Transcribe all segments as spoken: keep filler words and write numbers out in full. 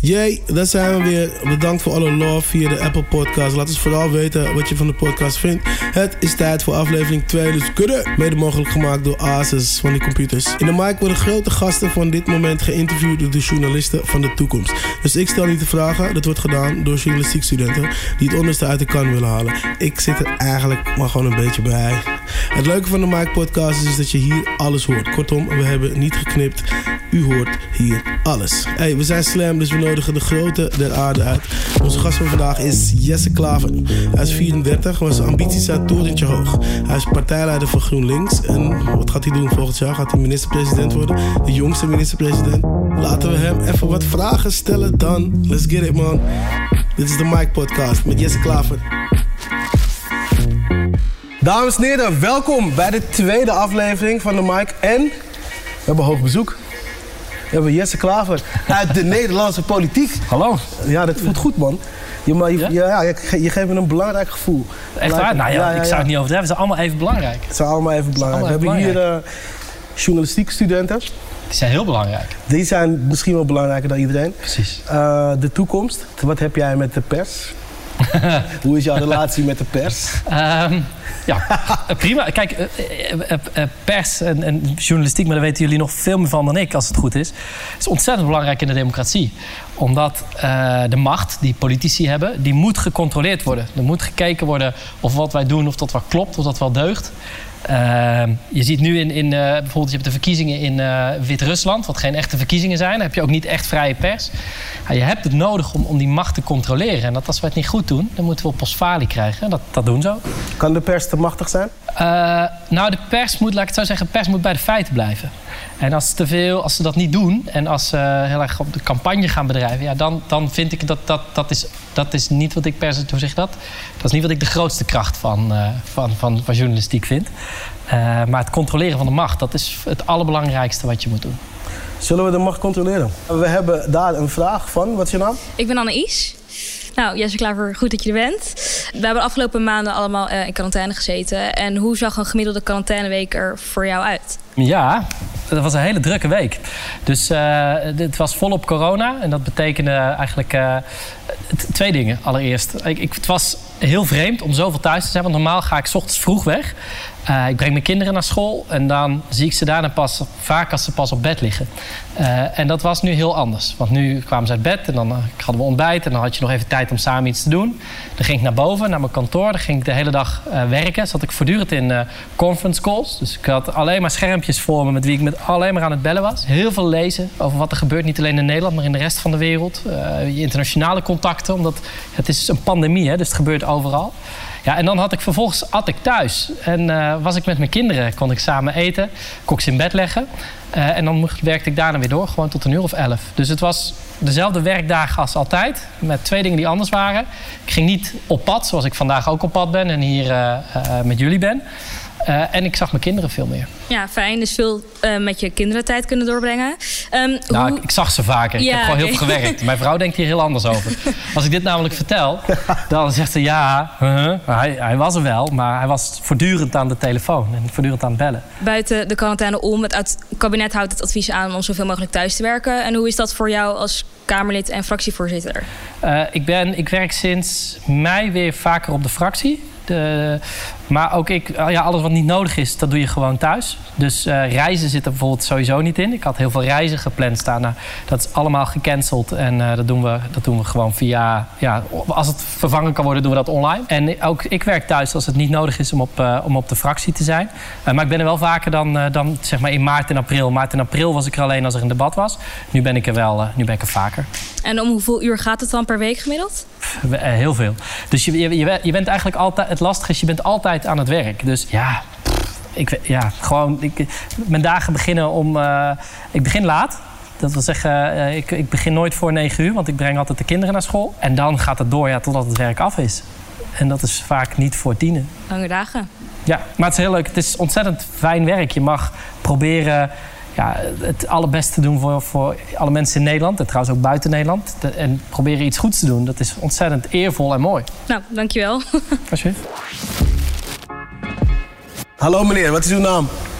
Jee, daar zijn we weer. Bedankt voor alle love via de Apple Podcast. Laat ons vooral weten wat je van de podcast vindt. Het is tijd voor aflevering twee, dus kudde. Mede mogelijk gemaakt door Asus van die computers. In de mic worden grote gasten van dit moment geïnterviewd door de journalisten van de toekomst. Dus ik stel niet de vragen. Dat wordt gedaan door journalistiek studenten die het onderste uit de kan willen halen. Ik zit er eigenlijk maar gewoon een beetje bij. Het leuke van de Mic Podcast is dat je hier alles hoort. Kortom, we hebben niet geknipt. U hoort hier alles. Hey, we zijn slam, dus we nodigen de grote der aarde uit. Onze gast van vandaag is Jesse Klaver. Hij is vierendertig, maar zijn ambities zijn torentje hoog. Hij is partijleider van GroenLinks. En wat gaat hij doen volgend jaar? Gaat hij minister-president worden? De jongste minister-president. Laten we hem even wat vragen stellen dan. Let's get it, man. Dit is de Mic Podcast met Jesse Klaver. Dames en heren, welkom bij de tweede aflevering van de Mic. En we hebben hoog bezoek. We hebben Jesse Klaver uit de Nederlandse politiek. Hallo. Ja, dat voelt goed, man. Je, maar je, ja? Ja, je, je geeft me een belangrijk gevoel. Echt waar? Nou ja, ja, ja, ik zou het niet overdrijven. Ze zijn allemaal even belangrijk. Het zijn allemaal even belangrijk. Allemaal We hebben belangrijk. hier uh, journalistiek studenten. Die zijn heel belangrijk. Die zijn misschien wel belangrijker dan iedereen. Precies. Uh, de toekomst. Wat heb jij met de pers? Hoe is jouw relatie met de pers? Um, ja, prima. Kijk, uh, uh, uh, pers en, en journalistiek, maar daar weten jullie nog veel meer van dan ik, als het goed is. is ontzettend belangrijk in de democratie. Omdat uh, de macht die politici hebben, die moet gecontroleerd worden. Er moet gekeken worden of wat wij doen, of dat wel klopt, of dat wel deugt. Uh, je ziet nu in, in uh, bijvoorbeeld, je hebt de verkiezingen in uh, Wit-Rusland, wat geen echte verkiezingen zijn. Dan heb je ook niet echt vrije pers. Ja, je hebt het nodig om, om die macht te controleren. En dat als we het niet goed doen, dan moeten we postfalie krijgen. Dat, dat doen ze ook. Kan de pers te machtig zijn? Uh, nou, de pers moet, laat ik het zo zeggen, de pers moet bij de feiten blijven. En als, te veel, als ze dat niet doen en als ze heel erg op de campagne gaan bedrijven, ja, dan, dan vind ik dat dat, dat, is, dat is niet wat ik pers, hoe zeg je dat? Dat is niet wat ik de grootste kracht van, uh, van, van, van journalistiek vind. Uh, maar het controleren van de macht, dat is het allerbelangrijkste wat je moet doen. Zullen we de macht controleren? We hebben daar een vraag van. Wat is je naam? Ik ben Anne-Is. Nou, Jesse Klaver, goed dat je er bent. We hebben de afgelopen maanden allemaal uh, in quarantaine gezeten. En hoe zag een gemiddelde quarantaineweek er voor jou uit? Ja, dat was een hele drukke week. Dus uh, het was volop corona. En dat betekende eigenlijk uh, t- twee dingen. Allereerst, ik, ik, het was heel vreemd om zoveel thuis te zijn. Want normaal ga ik 's ochtends vroeg weg. Uh, ik breng mijn kinderen naar school. En dan zie ik ze daarna pas, vaak als ze pas op bed liggen. Uh, en dat was nu heel anders. Want nu kwamen ze uit bed en dan uh, hadden we ontbijt. En dan had je nog even tijd om samen iets te doen. Dan ging ik naar boven, naar mijn kantoor. Dan ging ik de hele dag uh, werken. Zat ik voortdurend in uh, conference calls. Dus ik had alleen maar schermpjes voor me met wie ik met alleen maar aan het bellen was. Heel veel lezen over wat er gebeurt. Niet alleen in Nederland, maar in de rest van de wereld. Uh, je internationale contacten. Omdat het is een pandemie, hè, dus het gebeurt overal. Ja, en dan had ik vervolgens at ik thuis. En uh, was ik met mijn kinderen, kon ik samen eten. Kon ik ze in bed leggen. Uh, en dan mocht, werkte ik daarna weer door, gewoon tot een uur of elf. Dus het was dezelfde werkdagen als altijd. Met twee dingen die anders waren. Ik ging niet op pad, zoals ik vandaag ook op pad ben. En hier uh, uh, met jullie ben. Uh, en ik zag mijn kinderen veel meer. Ja, fijn. Dus veel uh, met je kinderen tijd kunnen doorbrengen. Um, nou, hoe... ik, ik zag ze vaker. Ja, ik heb gewoon okay. heel veel gewerkt. Mijn vrouw denkt hier heel anders over. Als ik dit namelijk vertel, dan zegt ze ja, uh-huh, hij, hij was er wel. Maar hij was voortdurend aan de telefoon en voortdurend aan het bellen. Buiten de quarantaine om, het kabinet houdt het advies aan om zoveel mogelijk thuis te werken. En hoe is dat voor jou als Kamerlid en fractievoorzitter? Uh, ik, ben, ik werk sinds mei weer vaker op de fractie. De, maar ook ik, ja, alles wat niet nodig is, dat doe je gewoon thuis. Dus uh, reizen zit er bijvoorbeeld sowieso niet in. Ik had heel veel reizen gepland staan. Nou, dat is allemaal gecanceld. En uh, dat, doen we, dat doen we gewoon via... Ja, als het vervangen kan worden, doen we dat online. En ook ik werk thuis als het niet nodig is om op, uh, om op de fractie te zijn. Uh, maar ik ben er wel vaker dan, uh, dan zeg maar in maart en april. Maart en april was ik er alleen als er een debat was. Nu ben ik er wel uh, nu ben ik er vaker. En om hoeveel uur gaat het dan per week gemiddeld? Heel veel. Dus je, je, je bent eigenlijk altijd... Het lastige is, je bent altijd aan het werk. Dus ja... Ik, ja, gewoon... Ik, mijn dagen beginnen om... Uh, ik begin laat. Dat wil zeggen, uh, ik, ik begin nooit voor negen uur. Want ik breng altijd de kinderen naar school. En dan gaat het door ja, totdat het werk af is. En dat is vaak niet voor tienen. Lange dagen. Ja, maar het is heel leuk. Het is ontzettend fijn werk. Je mag proberen... Ja, het allerbeste te doen voor, voor alle mensen in Nederland. En trouwens ook buiten Nederland. De, en proberen iets goeds te doen. Dat is ontzettend eervol en mooi. Nou, dankjewel. Alsjeblieft. Hallo meneer, wat is uw naam?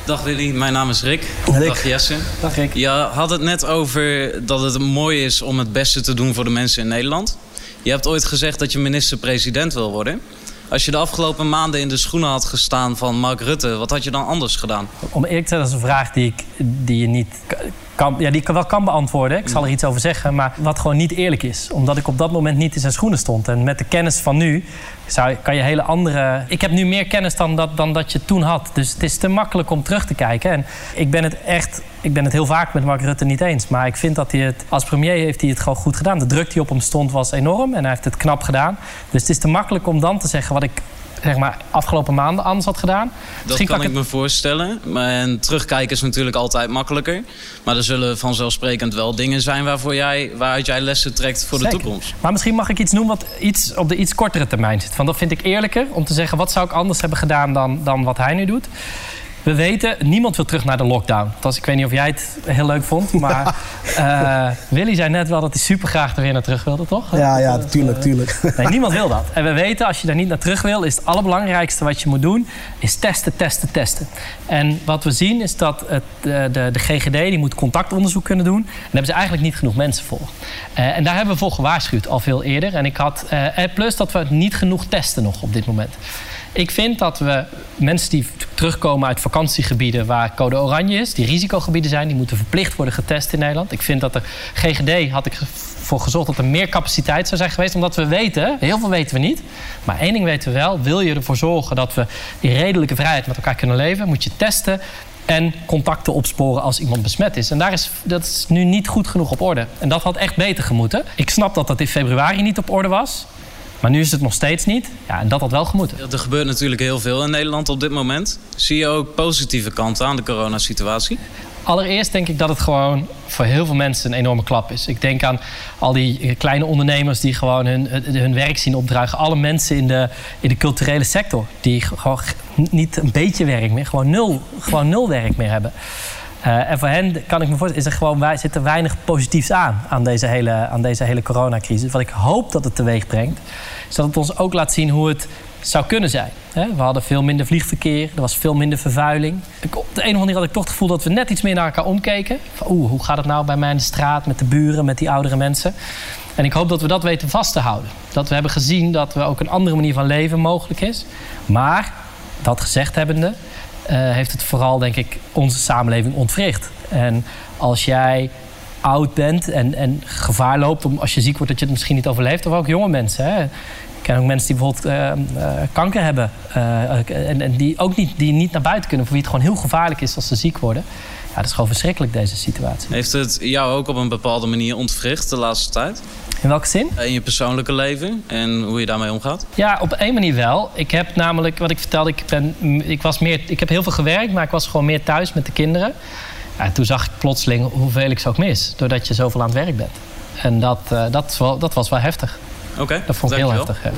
Dag Willy, mijn naam is Rick. Rick. Dag Jesse. Dag Rick. Je had het net over dat het mooi is om het beste te doen voor de mensen in Nederland. Je hebt ooit gezegd dat je minister-president wil worden. Als je de afgelopen maanden in de schoenen had gestaan van Mark Rutte, wat had je dan anders gedaan? Om eerlijk te zijn, dat is een vraag die, ik, die je niet kan, ja, die ik wel kan beantwoorden. Ik zal er iets over zeggen, maar wat gewoon niet eerlijk is. Omdat ik op dat moment niet in zijn schoenen stond. En met de kennis van nu zou, kan je hele andere... Ik heb nu meer kennis dan dat, dan dat je toen had. Dus het is te makkelijk om terug te kijken. En ik ben het echt... Ik ben het heel vaak met Mark Rutte niet eens. Maar ik vind dat hij het... Als premier heeft hij het gewoon goed gedaan. De druk die op hem stond was enorm. En hij heeft het knap gedaan. Dus het is te makkelijk om dan te zeggen wat ik... zeg maar, afgelopen maanden anders had gedaan. Dat Misschien kan kan ik me voorstellen. En terugkijken is natuurlijk altijd makkelijker. Maar er zullen vanzelfsprekend wel dingen zijn waarvoor jij, waaruit jij lessen trekt voor Zeker. de toekomst. Maar misschien mag ik iets noemen wat iets op de iets kortere termijn zit. Want dat vind ik eerlijker om te zeggen... wat zou ik anders hebben gedaan dan, dan wat hij nu doet. We weten, niemand wil terug naar de lockdown. Was, ik weet niet of jij het heel leuk vond, maar uh, Willy zei net wel dat hij super graag er weer naar terug wilde, toch? Ja, ja, tuurlijk, tuurlijk. Nee, niemand wil dat. En we weten, als je daar niet naar terug wil, is het allerbelangrijkste wat je moet doen, is testen, testen, testen. En wat we zien is dat het, de, de, de G G D, die moet contactonderzoek kunnen doen. En daar hebben ze eigenlijk niet genoeg mensen voor. Uh, en daar hebben we voor gewaarschuwd, al veel eerder. En ik had, uh, plus dat we niet genoeg testen nog op dit moment. Ik vind dat we mensen die terugkomen uit vakantiegebieden waar code oranje is, die risicogebieden zijn, die moeten verplicht worden getest in Nederland. Ik vind dat de G G D had ik voor gezorgd dat er meer capaciteit zou zijn geweest, omdat we weten, heel veel weten we niet, maar één ding weten we wel, wil je ervoor zorgen dat we in redelijke vrijheid met elkaar kunnen leven, moet je testen en contacten opsporen als iemand besmet is. En daar is, dat is nu niet goed genoeg op orde. En dat had echt beter gemoeten. Ik snap dat dat in februari niet op orde was. Maar nu is het nog steeds niet. Ja, en dat had wel gemoeten. Er gebeurt natuurlijk heel veel in Nederland op dit moment. Zie je ook positieve kanten aan de coronasituatie? Allereerst denk ik dat het gewoon voor heel veel mensen een enorme klap is. Ik denk aan al die kleine ondernemers die gewoon hun, hun werk zien opdruigen. Alle mensen in de, in de culturele sector die gewoon niet een beetje werk meer, gewoon nul, gewoon nul werk meer hebben. Uh, en voor hen kan ik me voorstellen, is er gewoon, zit er weinig positiefs aan, aan deze hele, aan deze hele coronacrisis. Wat ik hoop dat het teweeg brengt, is dat het ons ook laat zien hoe het zou kunnen zijn. We hadden veel minder vliegverkeer, er was veel minder vervuiling. Ik, op de een of andere manier had ik toch het gevoel dat we net iets meer naar elkaar omkeken. Van, oeh, hoe gaat het nou bij mij in de straat, met de buren, met die oudere mensen? En ik hoop dat we dat weten vast te houden. Dat we hebben gezien dat we ook een andere manier van leven mogelijk is. Maar, dat gezegd hebbende, Uh, heeft het vooral, denk ik, onze samenleving ontwricht. En als jij oud bent en, en gevaar loopt, om, als je ziek wordt, dat je het misschien niet overleeft, of ook jonge mensen. Hè? Ik ken ook mensen die bijvoorbeeld uh, uh, kanker hebben uh, en, en die ook niet, die niet naar buiten kunnen, voor wie het gewoon heel gevaarlijk is als ze ziek worden. Ja, dat is gewoon verschrikkelijk, deze situatie. Heeft het jou ook op een bepaalde manier ontwricht de laatste tijd? In welke zin? In je persoonlijke leven en hoe je daarmee omgaat? Ja, op één manier wel. Ik heb namelijk, wat ik vertelde, ik, ben, ik, was meer, ik heb heel veel gewerkt, maar ik was gewoon meer thuis met de kinderen. Ja, toen zag ik plotseling hoeveel ik zo ook mis, doordat je zoveel aan het werk bent. En dat, uh, dat, wel, dat was wel heftig. Oké, okay, dat vond ik heel heftig. Ja.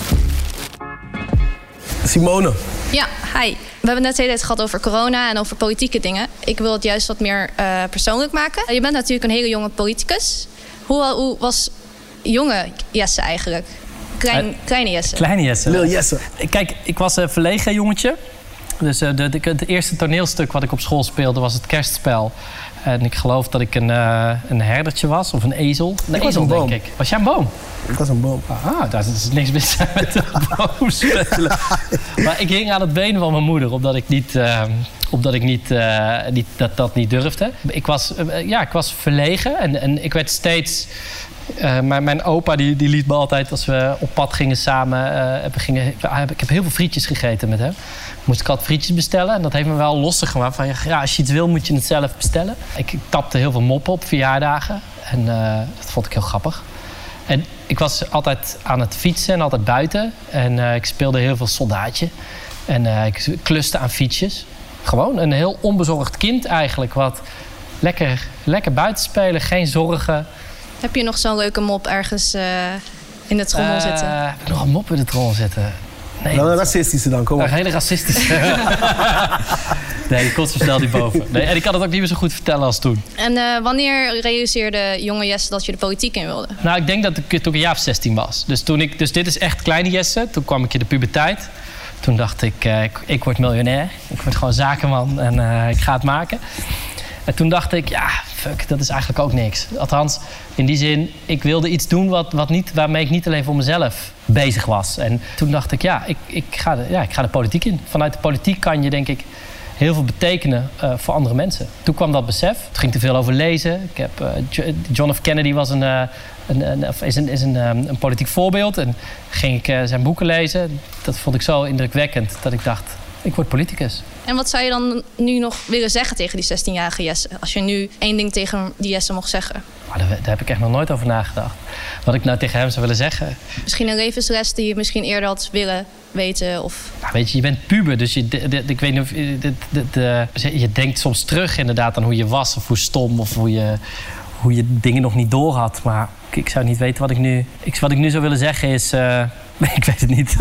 Simone. Ja, hi. We hebben net de hele tijd gehad over corona en over politieke dingen. Ik wil het juist wat meer uh, persoonlijk maken. Je bent natuurlijk een hele jonge politicus. Hoe, hoe was jonge Jesse eigenlijk? Klein, uh, kleine Jesse. Kleine Jesse. Lil Jesse. Kijk, ik was een verlegen jongetje. Dus uh, de, de, het eerste toneelstuk wat ik op school speelde was het kerstspel. En ik geloof dat ik een, uh, een herdertje was, of een ezel. Een ik was ezel, een boom. denk ik. Was jij een boom? Ik was een boom. Ah, daar is niks mis met een boom spelen. Maar ik hing aan het been van mijn moeder, omdat ik niet, uh, omdat ik niet, uh, niet dat, dat niet durfde. Ik was, uh, ja, ik was verlegen en, en ik werd steeds... Uh, mijn, mijn opa die, die liet me altijd, als we op pad gingen samen... Uh, we gingen, ik heb heel veel frietjes gegeten met hem. Moest ik altijd frietjes bestellen. En dat heeft me wel lastig gemaakt. Van, ja, als je iets wil, moet je het zelf bestellen. Ik, ik tapte heel veel moppen op verjaardagen. En uh, dat vond ik heel grappig. En ik was altijd aan het fietsen en altijd buiten. En uh, ik speelde heel veel soldaatje. En uh, ik kluste aan fietsjes. Gewoon een heel onbezorgd kind eigenlijk. Wat lekker, lekker buiten spelen, geen zorgen... Heb je nog zo'n leuke mop ergens uh, in de trommel uh, zitten? Heb ik nog een mop in de trommel zitten? Nee, nou, een racistische dan, kom op. Een hele racistische. Nee, die komt zo snel niet boven. Nee, en ik kan het ook niet meer zo goed vertellen als toen. En uh, wanneer realiseerde jonge Jesse dat je de politiek in wilde? Nou, ik denk dat ik toen ik een jaar of zestien was. Dus, toen ik, dus dit is echt kleine Jesse. Toen kwam ik in de puberteit. Toen dacht ik, uh, ik, ik word miljonair. Ik word gewoon zakenman en uh, ik ga het maken. En toen dacht ik, ja, fuck, dat is eigenlijk ook niks. Althans, in die zin, ik wilde iets doen wat, wat niet, waarmee ik niet alleen voor mezelf bezig was. En toen dacht ik, ja, ik, ik, ga, de, ja, ik ga de politiek in. Vanuit de politiek kan je, denk ik, heel veel betekenen uh, voor andere mensen. Toen kwam dat besef. Het ging te veel over lezen. Ik heb, uh, John F. Kennedy was een, uh, een, een, is, een, is een, um, een politiek voorbeeld. En ging ik uh, zijn boeken lezen. Dat vond ik zo indrukwekkend dat ik dacht, ik word politicus. En wat zou je dan nu nog willen zeggen tegen die zestienjarige Jesse? Als je nu één ding tegen die Jesse mocht zeggen. Maar daar, daar heb ik echt nog nooit over nagedacht. Wat ik nou tegen hem zou willen zeggen. Misschien een levensles die je misschien eerder had willen weten? Of... Nou, weet je, je bent puber, dus je, de, de, ik weet niet of, de, de, de, je denkt soms terug inderdaad aan hoe je was of hoe stom of hoe je, hoe je dingen nog niet door had. Maar ik, ik zou niet weten wat ik nu... Ik, wat ik nu zou willen zeggen is... Uh, ik weet het niet.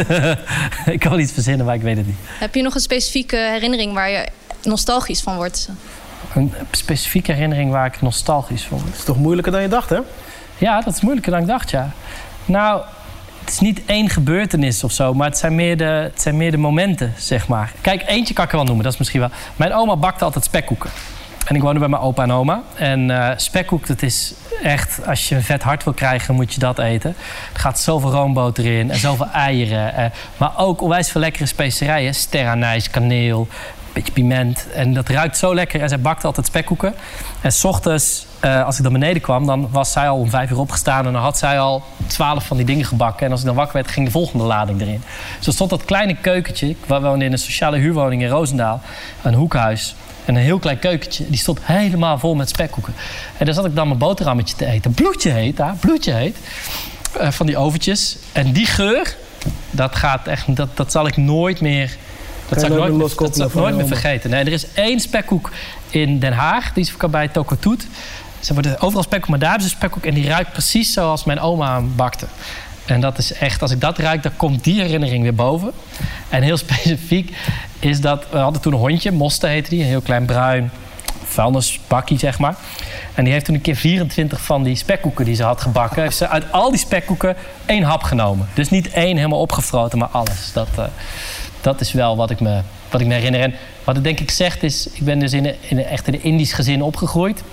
Ik kan wel iets verzinnen, maar ik weet het niet. Heb je nog een specifieke herinnering waar je nostalgisch van wordt? Een specifieke herinnering waar ik nostalgisch van word? Dat is toch moeilijker dan je dacht, hè? Ja, dat is moeilijker dan ik dacht, ja. Nou, het is niet één gebeurtenis of zo, maar het zijn meer de, het zijn meer de momenten, zeg maar. Kijk, eentje kan ik er wel noemen, dat is misschien wel... Mijn oma bakte altijd spekkoeken. En ik woonde bij mijn opa en oma. En uh, spekkoek, dat is echt... Als je een vet hart wil krijgen, moet je dat eten. Er gaat zoveel roomboter in en zoveel eieren. Uh, maar ook onwijs veel lekkere specerijen. Sterrenijs, kaneel, een beetje piment. En dat ruikt zo lekker. En zij bakte altijd spekkoeken. En 's ochtends, uh, als ik dan beneden kwam... dan was zij al om vijf uur opgestaan... en dan had zij al twaalf van die dingen gebakken. En als ik dan wakker werd, ging de volgende lading erin. Dus er stond dat kleine keukentje. Ik woonde in een sociale huurwoning in Roosendaal. Een hoekhuis. En een heel klein keukentje, die stond helemaal vol met spekkoeken. En daar zat ik dan mijn boterhammetje te eten. Bloedje heet, daar, bloedje heet. Uh, van die oventjes. En die geur, dat gaat echt, dat, dat zal ik nooit meer... Dat zal ik nooit, meer, dat zal ik nooit meer vergeten. Nee, er is één spekkoek in Den Haag, die is bij Tokotoet. Ze worden overal spekkoek, maar daar is een spekkoek en die ruikt precies zoals mijn oma hem bakte. En dat is echt, als ik dat ruik, dan komt die herinnering weer boven. En heel specifiek is dat, we hadden toen een hondje, Moste heette die, een heel klein bruin vuilnisbakkie, zeg maar. En die heeft toen een keer vierentwintig van die spekkoeken die ze had gebakken, heeft ze uit al die spekkoeken één hap genomen. Dus niet één helemaal opgefroten, maar alles. Dat, uh, dat is wel wat ik, me, wat ik me herinner. En wat het denk ik zegt is, ik ben dus in een, in een, echt in een Indisch gezin opgegroeid,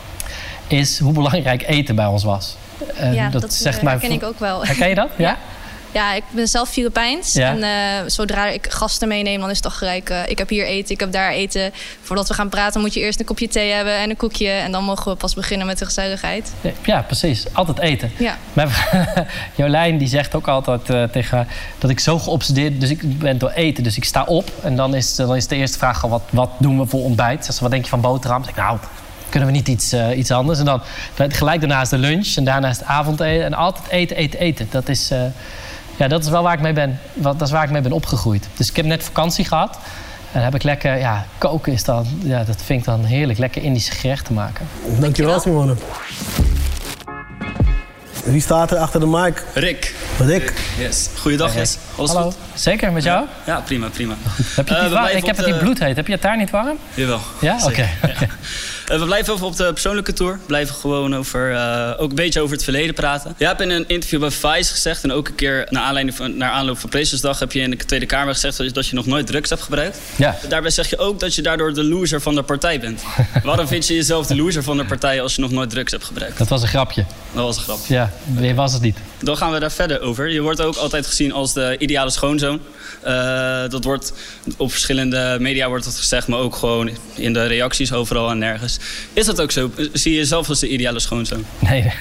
is hoe belangrijk eten bij ons was. Uh, ja, dat, dat zegt herken mij, ik ook wel. Herken je dat? Ja? Ja. Ja, ik ben zelf Filipijns. Ja. En uh, zodra ik gasten meeneem, dan is het toch gelijk... Uh, ik heb hier eten, ik heb daar eten. Voordat we gaan praten moet je eerst een kopje thee hebben en een koekje. En dan mogen we pas beginnen met de gezelligheid. Ja, precies. Altijd eten. Ja. Mijn Jolijn die zegt ook altijd uh, tegen dat ik zo geobsedeerd... Dus ik ben door eten, dus ik sta op. En dan is, dan is de eerste vraag al, wat, wat doen we voor ontbijt? Zegt ze, wat denk je van boterham? Dan zeg ik, nou... Kunnen we niet iets, uh, iets anders? En dan gelijk daarna is de lunch en daarna is het avondeten. En altijd eten, eten, eten. Dat is, uh, ja, dat is wel waar ik mee ben. Dat is waar ik mee ben opgegroeid. Dus ik heb net vakantie gehad. En dan heb ik lekker, ja, koken is dan, ja, dat vind ik dan heerlijk. Lekker Indische gerechten maken. Dankjewel, Simone. Wie staat er achter de mic? Rick. Rick. Yes. Goeiedag, Jess. Alles Hallo. goed? Zeker, met jou? Ja, ja prima, prima. Heb je het uh, niet warm? Ik heb het in de... bloed heet. Heb je het daar niet warm? Jawel. Ja? Oké. Okay. Ja. Uh, we blijven even op de persoonlijke tour. We blijven gewoon over, uh, ook een beetje over het verleden praten. Je hebt in een interview bij Vice gezegd... en ook een keer naar, aanleiding van, naar aanloop van Prinsjesdag... heb je in de Tweede Kamer gezegd dat je nog nooit drugs hebt gebruikt. Ja. Daarbij zeg je ook dat je daardoor de loser van de partij bent. Waarom vind je jezelf de loser van de partij als je nog nooit drugs hebt gebruikt? Dat was een grapje. Dat was een grapje. Ja, wie was het niet? Dan gaan we daar verder over. Je wordt ook altijd gezien als de ideale schoonzoon. Uh, dat wordt op verschillende media wordt dat gezegd, maar ook gewoon in de reacties overal en nergens. Is dat ook zo? Zie je jezelf als de ideale schoonzoon? Nee.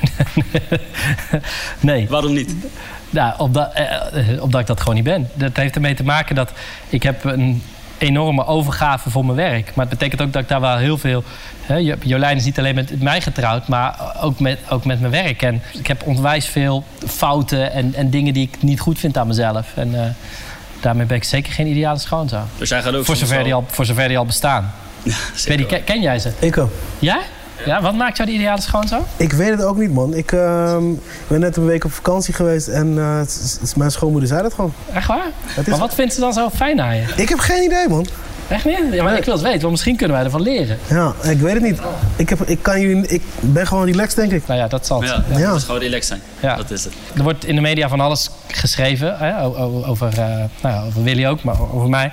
Nee. Waarom niet? Nou, omdat, eh, omdat ik dat gewoon niet ben. Dat heeft ermee te maken dat ik heb een enorme overgave voor mijn werk. Maar het betekent ook dat ik daar wel heel veel... Hè, Jolijn is niet alleen met mij getrouwd, maar ook met, ook met mijn werk. En ik heb onwijs veel fouten en, en dingen die ik niet goed vind aan mezelf. En uh, daarmee ben ik zeker geen ideale schoonzoon. Dus jij gaat ook voor, zover die al, voor zover die al bestaan. Ja, weet die, ken, ken jij ze? Ik ook. Ja? Ja, wat maakt jou de ideale schoonzoon? Ik weet het ook niet, man. Ik uh, ben net een week op vakantie geweest en uh, mijn schoonmoeder zei dat gewoon. Echt waar? Het is... Maar wat vindt ze dan zo fijn aan je? Ik heb geen idee, man. Echt niet? Ja, maar ik wil het weten, want misschien kunnen wij ervan leren. Ja, ik weet het niet. Ik, heb, ik, kan jullie, ik ben gewoon relaxed, denk ik. Nou ja, dat zal het. Ja, Ja. Ja. het is gewoon relaxed zijn. Ja. Dat is het. Er wordt in de media van alles geschreven, hè, over, over, uh, nou ja, over Willy ook, maar over mij.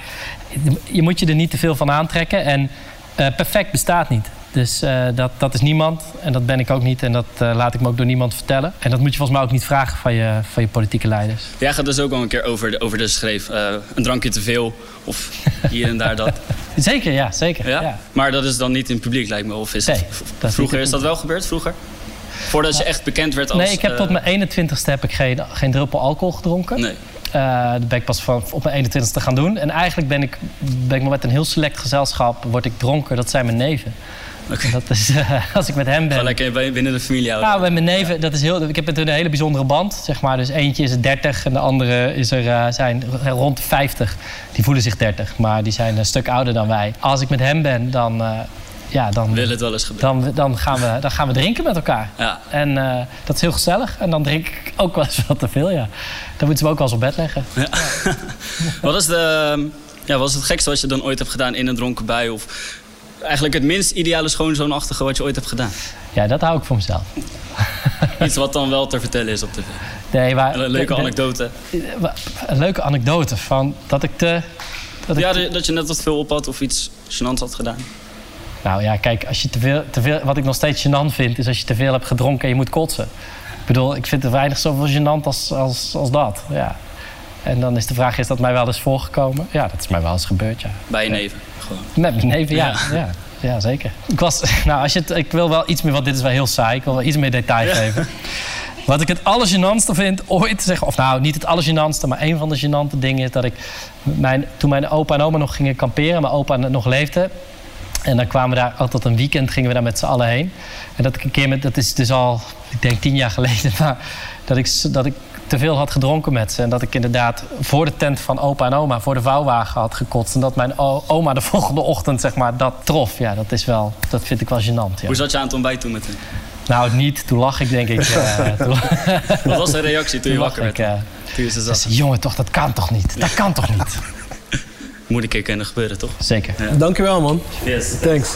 Je moet je er niet te veel van aantrekken en uh, perfect bestaat niet. Dus uh, dat, dat is niemand en dat ben ik ook niet en dat uh, laat ik me ook door niemand vertellen. En dat moet je volgens mij ook niet vragen van je, van je politieke leiders. Jij gaat dus ook al een keer over de, over de schreef. Uh, een drankje te veel of hier en daar dat. Zeker, ja, zeker. Ja? Ja. Maar dat is dan niet in het publiek, lijkt me. Of is Nee, het, dat is vroeger niet is dat wel gebeurd, vroeger? Voordat je echt bekend werd als... Nee, ik heb uh, tot mijn eenentwintigste heb ik geen, geen druppel alcohol gedronken. Nee. Uh, dat ben ik pas van, op mijn eenentwintigste gaan doen. En eigenlijk ben ik, ben ik maar met een heel select gezelschap word ik dronken. Dat zijn mijn neven. Okay. Dat is, uh, als ik met hem ben... Ga lekker binnen de familie houden. Nou, met mijn neven, ja. dat is heel, ik heb met hun een hele bijzondere band. Zeg maar. Dus eentje is er dertig en de andere is er, uh, zijn rond de vijftig. Die voelen zich dertig, maar die zijn een stuk ouder dan wij. Als ik met hem ben, dan... Uh, ja, dan wil het wel eens gebeuren. Dan, dan, gaan we, dan gaan we drinken met elkaar. Ja. En uh, dat is heel gezellig. En dan drink ik ook wel eens wat te veel, ja. Dan moeten we ook wel eens op bed leggen. Ja. Wat is de, ja, wat is het gekste wat je dan ooit hebt gedaan in een dronken bui? Of eigenlijk het minst ideale schoonzoonachtige wat je ooit hebt gedaan? Ja, dat hou ik voor mezelf. Iets wat dan wel te vertellen is op tv. Nee, maar, een leuke de, anekdote. Een leuke anekdote van dat ik te... Dat ja, ik, dat je net wat veel op had of iets gênants had gedaan. Nou ja, kijk, als je te veel, te veel, wat ik nog steeds gênant vind, is als je te veel hebt gedronken en je moet kotsen. Ik bedoel, ik vind er weinig zoveel gênant als, als, als dat. Ja. En dan is de vraag, is dat mij wel eens voorgekomen? Ja, dat is mij wel eens gebeurd, ja. Bij je neven, gewoon. Met mijn neven, ja. Ja. ja. Ja, zeker. Ik, was, nou, als je het, ik wil wel iets meer, want dit is wel heel saai. Ik wil wel iets meer detail Ja. geven. Wat ik het allergênantste vind ooit, zeg, of nou, niet het allergênantste, maar een van de gênante dingen is dat ik... Mijn, toen mijn opa en oma nog gingen kamperen, mijn opa nog leefde... En dan kwamen we daar altijd een weekend, gingen we daar met z'n allen heen. En dat ik een keer met, dat is dus al, ik denk tien jaar geleden, maar dat ik, dat ik te veel had gedronken met ze. En dat ik inderdaad voor de tent van opa en oma, voor de vouwwagen had gekotst. En dat mijn oma de volgende ochtend, zeg maar, dat trof. Ja, dat is wel, dat vind ik wel gênant. Ja. Hoe zat je aan het ontbijt toen met hem? Nou, niet. Toen lag ik, denk ik. Uh, toen, Wat was de reactie toen je wakker werd? Ik, uh, toen je ze zag? zei, jongen, toch, dat kan toch niet? Dat kan toch niet? Moet een keer kunnen gebeuren, toch? Zeker. Ja. Dankjewel, man. Yes. Thanks.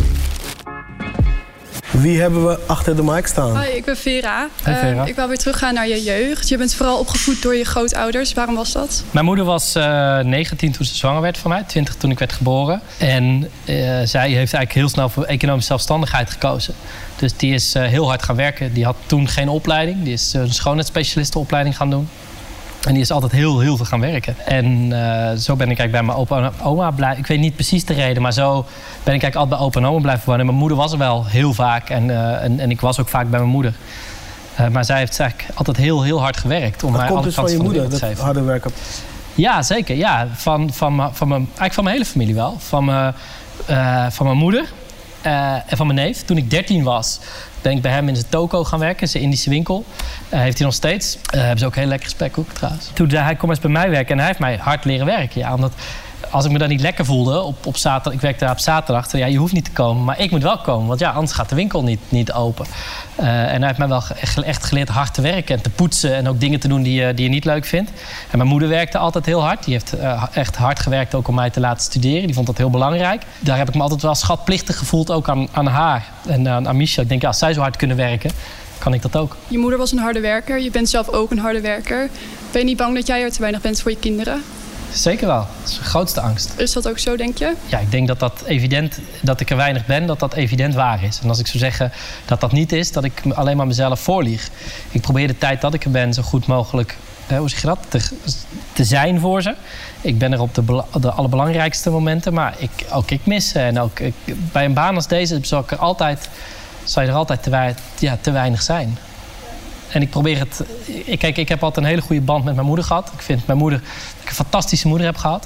Wie hebben we achter de mic staan? Hoi, ik ben Vera. Hey, Vera. Uh, ik wil weer teruggaan naar je jeugd. Je bent vooral opgevoed door je grootouders. Waarom was dat? Mijn moeder was uh, negentien toen ze zwanger werd van mij. twintig toen ik werd geboren. En uh, zij heeft eigenlijk heel snel voor economische zelfstandigheid gekozen. Dus die is uh, heel hard gaan werken. Die had toen geen opleiding. Die is uh, een schoonheidsspecialistenopleiding gaan doen. En die is altijd heel, heel veel gaan werken. En uh, zo ben ik eigenlijk bij mijn opa en oma blijven. Ik weet niet precies de reden, maar zo ben ik eigenlijk altijd bij opa en oma blijven wonen. En mijn moeder was er wel heel vaak. En, uh, en, en ik was ook vaak bij mijn moeder. Uh, maar zij heeft eigenlijk altijd heel, heel hard gewerkt. Om Dat mij komt alle dus van kanten je van de moeder, wereld te dat geven. harde werken. Ja, zeker. Ja. Van, van, van, van mijn, eigenlijk van mijn hele familie wel. Van mijn, uh, van mijn moeder uh, en van mijn neef. Toen ik dertien was, ben ik bij hem in zijn toko gaan werken. Zijn Indische winkel. Uh, heeft hij nog steeds. Uh, hebben ze ook heel lekkere spekkoeken trouwens. Toen zei hij, kom eens bij mij werken. En hij heeft mij hard leren werken. Ja, omdat als ik me dan niet lekker voelde op, op zaterdag... Ik werkte daar op zaterdag. Toen, ja, je hoeft niet te komen, maar ik moet wel komen. Want ja, anders gaat de winkel niet, niet open. Uh, en hij heeft mij wel echt, echt geleerd hard te werken. En te poetsen en ook dingen te doen die je, die je niet leuk vindt. En mijn moeder werkte altijd heel hard. Die heeft uh, echt hard gewerkt ook om mij te laten studeren. Die vond dat heel belangrijk. Daar heb ik me altijd wel schatplichtig gevoeld. Ook aan, aan haar en aan, aan Michel. Ik denk, ja, als zij zo hard kunnen werken, kan ik dat ook. Je moeder was een harde werker. Je bent zelf ook een harde werker. Ben je niet bang dat jij er te weinig bent voor je kinderen? Zeker wel. Dat is de grootste angst. Is dat ook zo, denk je? Ja, ik denk dat dat evident, dat ik er weinig ben, dat dat evident waar is. En als ik zou zeggen dat dat niet is, dat ik alleen maar mezelf voorlieg. Ik probeer de tijd dat ik er ben zo goed mogelijk, eh, hoe zeg je dat, te, te zijn voor ze. Ik ben er op de, bela- de allerbelangrijkste momenten, maar ik, ook ik mis ze. En ook ik, bij een baan als deze zal, ik er altijd, zal je er altijd te, wei- ja, te weinig zijn. En ik probeer het... Ik, kijk, ik heb altijd een hele goede band met mijn moeder gehad. Ik vind mijn moeder, dat ik een fantastische moeder heb gehad.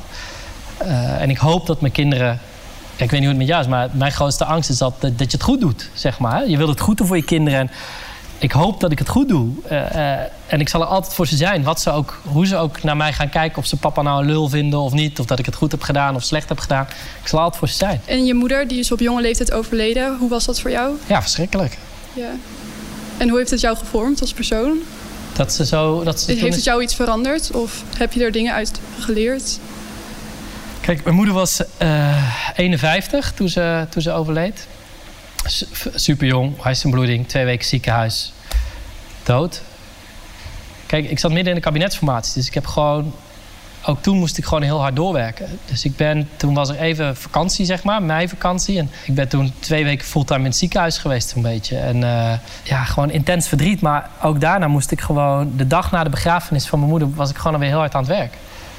Uh, en ik hoop dat mijn kinderen... Ik weet niet hoe het met jou is, maar mijn grootste angst is dat, dat je het goed doet, zeg maar. Je wilt het goed doen voor je kinderen. En ik hoop dat ik het goed doe. Uh, uh, en ik zal er altijd voor ze zijn. Wat ze ook, hoe ze ook naar mij gaan kijken. Of ze papa nou een lul vinden of niet. Of dat ik het goed heb gedaan of slecht heb gedaan. Ik zal altijd voor ze zijn. En je moeder, die is op jonge leeftijd overleden. Hoe was dat voor jou? Ja, verschrikkelijk. Ja. En hoe heeft het jou gevormd als persoon? Dat ze zo... Dat ze Heeft het jou iets veranderd? Of heb je er dingen uit geleerd? Kijk, mijn moeder was uh, eenenvijftig toen ze, toen ze overleed. Super jong, hartsteenbloeding, twee weken ziekenhuis, dood. Kijk, ik zat midden in de kabinetsformatie, dus ik heb gewoon... Ook toen moest ik gewoon heel hard doorwerken. Dus ik ben, toen was er even vakantie, zeg maar, meivakantie. En ik ben toen twee weken fulltime in het ziekenhuis geweest, een beetje. En uh, ja, gewoon intens verdriet. Maar ook daarna moest ik gewoon... De dag na de begrafenis van mijn moeder was ik gewoon alweer heel hard aan het werk.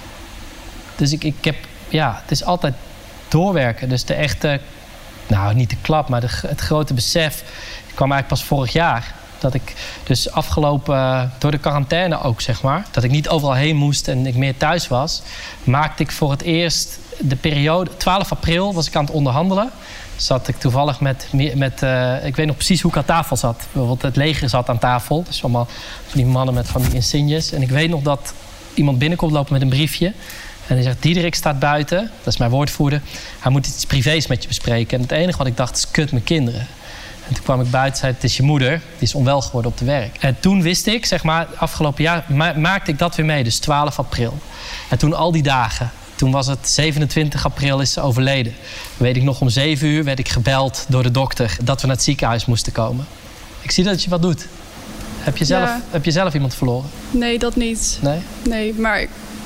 Dus ik, ik heb... Ja, het is altijd doorwerken. Dus de echte... Nou, niet de klap, maar de, het grote besef... kwam eigenlijk pas vorig jaar. Dat ik dus afgelopen, door de quarantaine ook, zeg maar... dat ik niet overal heen moest en ik meer thuis was... maakte ik voor het eerst de periode... twaalf april was ik aan het onderhandelen. Zat ik toevallig met... met uh, ik weet nog precies hoe ik aan tafel zat. Bijvoorbeeld het leger zat aan tafel. Dus allemaal van die mannen met van die insignes. En ik weet nog dat iemand binnenkomt lopen met een briefje... En hij zegt, Diederik staat buiten, dat is mijn woordvoerder... hij moet iets privés met je bespreken. En het enige wat ik dacht is, kut, mijn kinderen... En toen kwam ik buiten en zei, het is je moeder. Die is onwel geworden op de werk. En toen wist ik, zeg maar, afgelopen jaar ma- maakte ik dat weer mee. Dus twaalf april. En toen al die dagen. Toen was het zevenentwintig april is ze overleden. Weet ik nog, om zeven uur werd ik gebeld door de dokter... dat we naar het ziekenhuis moesten komen. Ik zie dat je wat doet. Heb je zelf, ja. heb je zelf iemand verloren? Nee, dat niet. Nee? Nee, maar...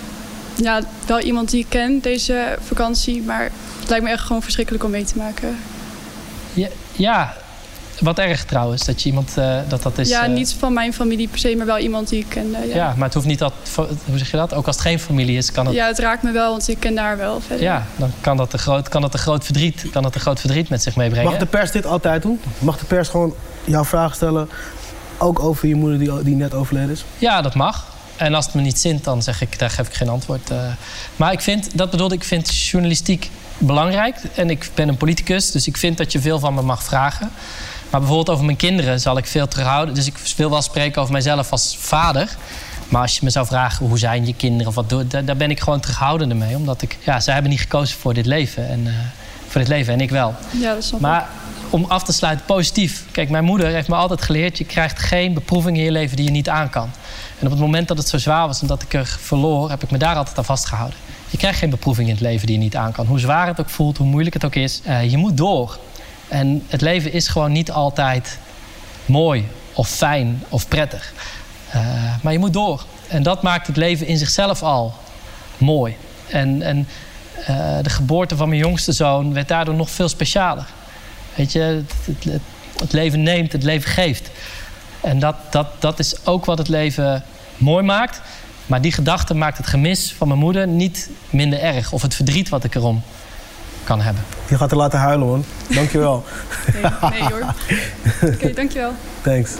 Ja, wel iemand die ik ken deze vakantie. Maar het lijkt me echt gewoon verschrikkelijk om mee te maken. Ja... ja. Wat erg trouwens, dat je iemand... Uh, dat dat is, ja, uh... niet van mijn familie per se, maar wel iemand die ik ken. Uh, ja. ja, maar het hoeft niet dat... Hoe zeg je dat? Ook als het geen familie is, kan het... Ja, het raakt me wel, want ik ken daar wel verder. Ja, dan kan dat een groot, kan dat een groot verdriet, kan dat een groot verdriet met zich meebrengen. Mag de pers dit altijd doen? Mag de pers gewoon jouw vragen stellen, ook over je moeder die, die net overleden is? Ja, dat mag. En als het me niet zint, dan zeg ik, daar geef ik geen antwoord. Uh, maar ik vind, dat bedoelde ik, vind journalistiek belangrijk. En ik ben een politicus, dus ik vind dat je veel van me mag vragen. Maar bijvoorbeeld over mijn kinderen zal ik veel terughouden. Dus ik wil wel spreken over mijzelf als vader. Maar als je me zou vragen, hoe zijn je kinderen? Of wat doe, daar, daar ben ik gewoon terughoudende mee. Omdat ik, ja, zij hebben niet gekozen voor dit leven. En, uh, voor dit leven en ik wel. Ja, dat is maar om af te sluiten, positief. Kijk, mijn moeder heeft me altijd geleerd... je krijgt geen beproeving in je leven die je niet aan kan. En op het moment dat het zo zwaar was en dat ik er verloor... heb ik me daar altijd aan vastgehouden. Je krijgt geen beproeving in het leven die je niet aan kan. Hoe zwaar het ook voelt, hoe moeilijk het ook is. Uh, je moet door. En het leven is gewoon niet altijd mooi of fijn of prettig. Uh, maar je moet door. En dat maakt het leven in zichzelf al mooi. En, en uh, de geboorte van mijn jongste zoon werd daardoor nog veel specialer. Weet je, het, het, het leven neemt, het leven geeft. En dat, dat, dat is ook wat het leven mooi maakt. Maar die gedachte maakt het gemis van mijn moeder niet minder erg. Of het verdriet wat ik erom kan hebben. Je gaat er laten huilen, hoor. Dankjewel. Nee, nee hoor. Oké, okay, dankjewel. Thanks.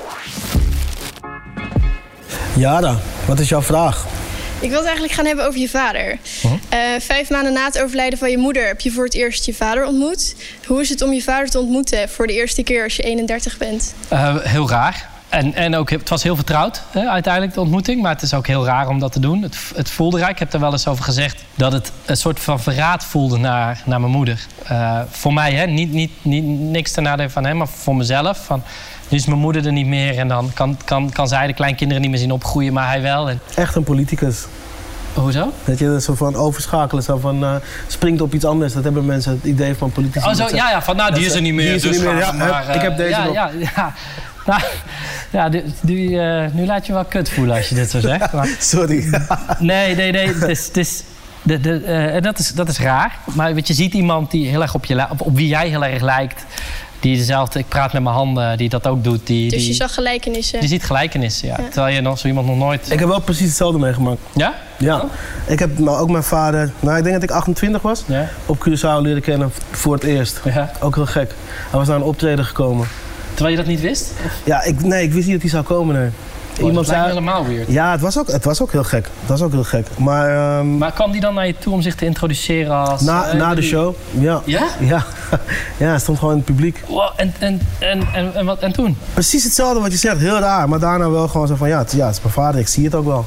Jara, wat is jouw vraag? Ik wil het eigenlijk gaan hebben over je vader. Uh-huh. Uh, vijf maanden na het overlijden van je moeder heb je voor het eerst je vader ontmoet. Hoe is het om je vader te ontmoeten voor de eerste keer als je eenendertig bent? Uh, heel raar. En, en ook, het was heel vertrouwd, hè, uiteindelijk de ontmoeting. Maar het is ook heel raar om dat te doen. Het, het voelde raar. Ik heb er wel eens over gezegd dat het een soort van verraad voelde naar, naar mijn moeder. Uh, voor mij, hè, niet, niet, niet, niks ten nadele van hem, maar voor mezelf. Van, nu is mijn moeder er niet meer en dan kan, kan, kan zij de kleinkinderen niet meer zien opgroeien, maar hij wel. En... Echt een politicus. Hoezo? Dat je zo van overschakelen, zo van uh, springt op iets anders. Dat hebben mensen het idee van politici. Oh, zo, ja, ja, van nou, die is er niet meer. Die is er dus niet meer, ja, maar, uh, ik heb deze ja, nog. Ja, ja. Nou, ja, die, die, uh, nu laat je wel kut voelen als je dit zo zegt. Maar... Sorry. Nee, nee, nee. Het is, het is, de, de, uh, dat, is, dat is raar. Maar weet je, ziet iemand die heel erg op, je, op, op wie jij heel erg lijkt. Die dezelfde, ik praat met mijn handen, die dat ook doet. Die, dus je die, zag gelijkenissen? Je ziet gelijkenissen, ja. ja. Terwijl je nog zo iemand nog nooit... Ik heb wel precies hetzelfde meegemaakt. Ja? Ja. Oh. Ik heb nou, ook mijn vader, nou ik denk dat ik achtentwintig was, ja. op Curaçao leren kennen voor het eerst. Ja. Ook heel gek. Hij was naar een optreden gekomen. Terwijl je dat niet wist? Of? Ja, ik, nee, ik wist niet dat hij zou komen. Nee. Oh, Iemand dat lijkt zei, helemaal weird. Ja, het was, ook, het was ook heel gek. Het was ook heel gek. Maar, um, maar kwam die dan naar je toe om zich te introduceren als... Na, uh, na de show, ja. Ja? Ja, ja hij stond gewoon in het publiek. Wow, en, en, en, en, en, wat, en toen? Precies hetzelfde wat je zegt, heel raar. Maar daarna wel gewoon zo van, ja, het, ja, het is mijn vader, ik zie het ook wel.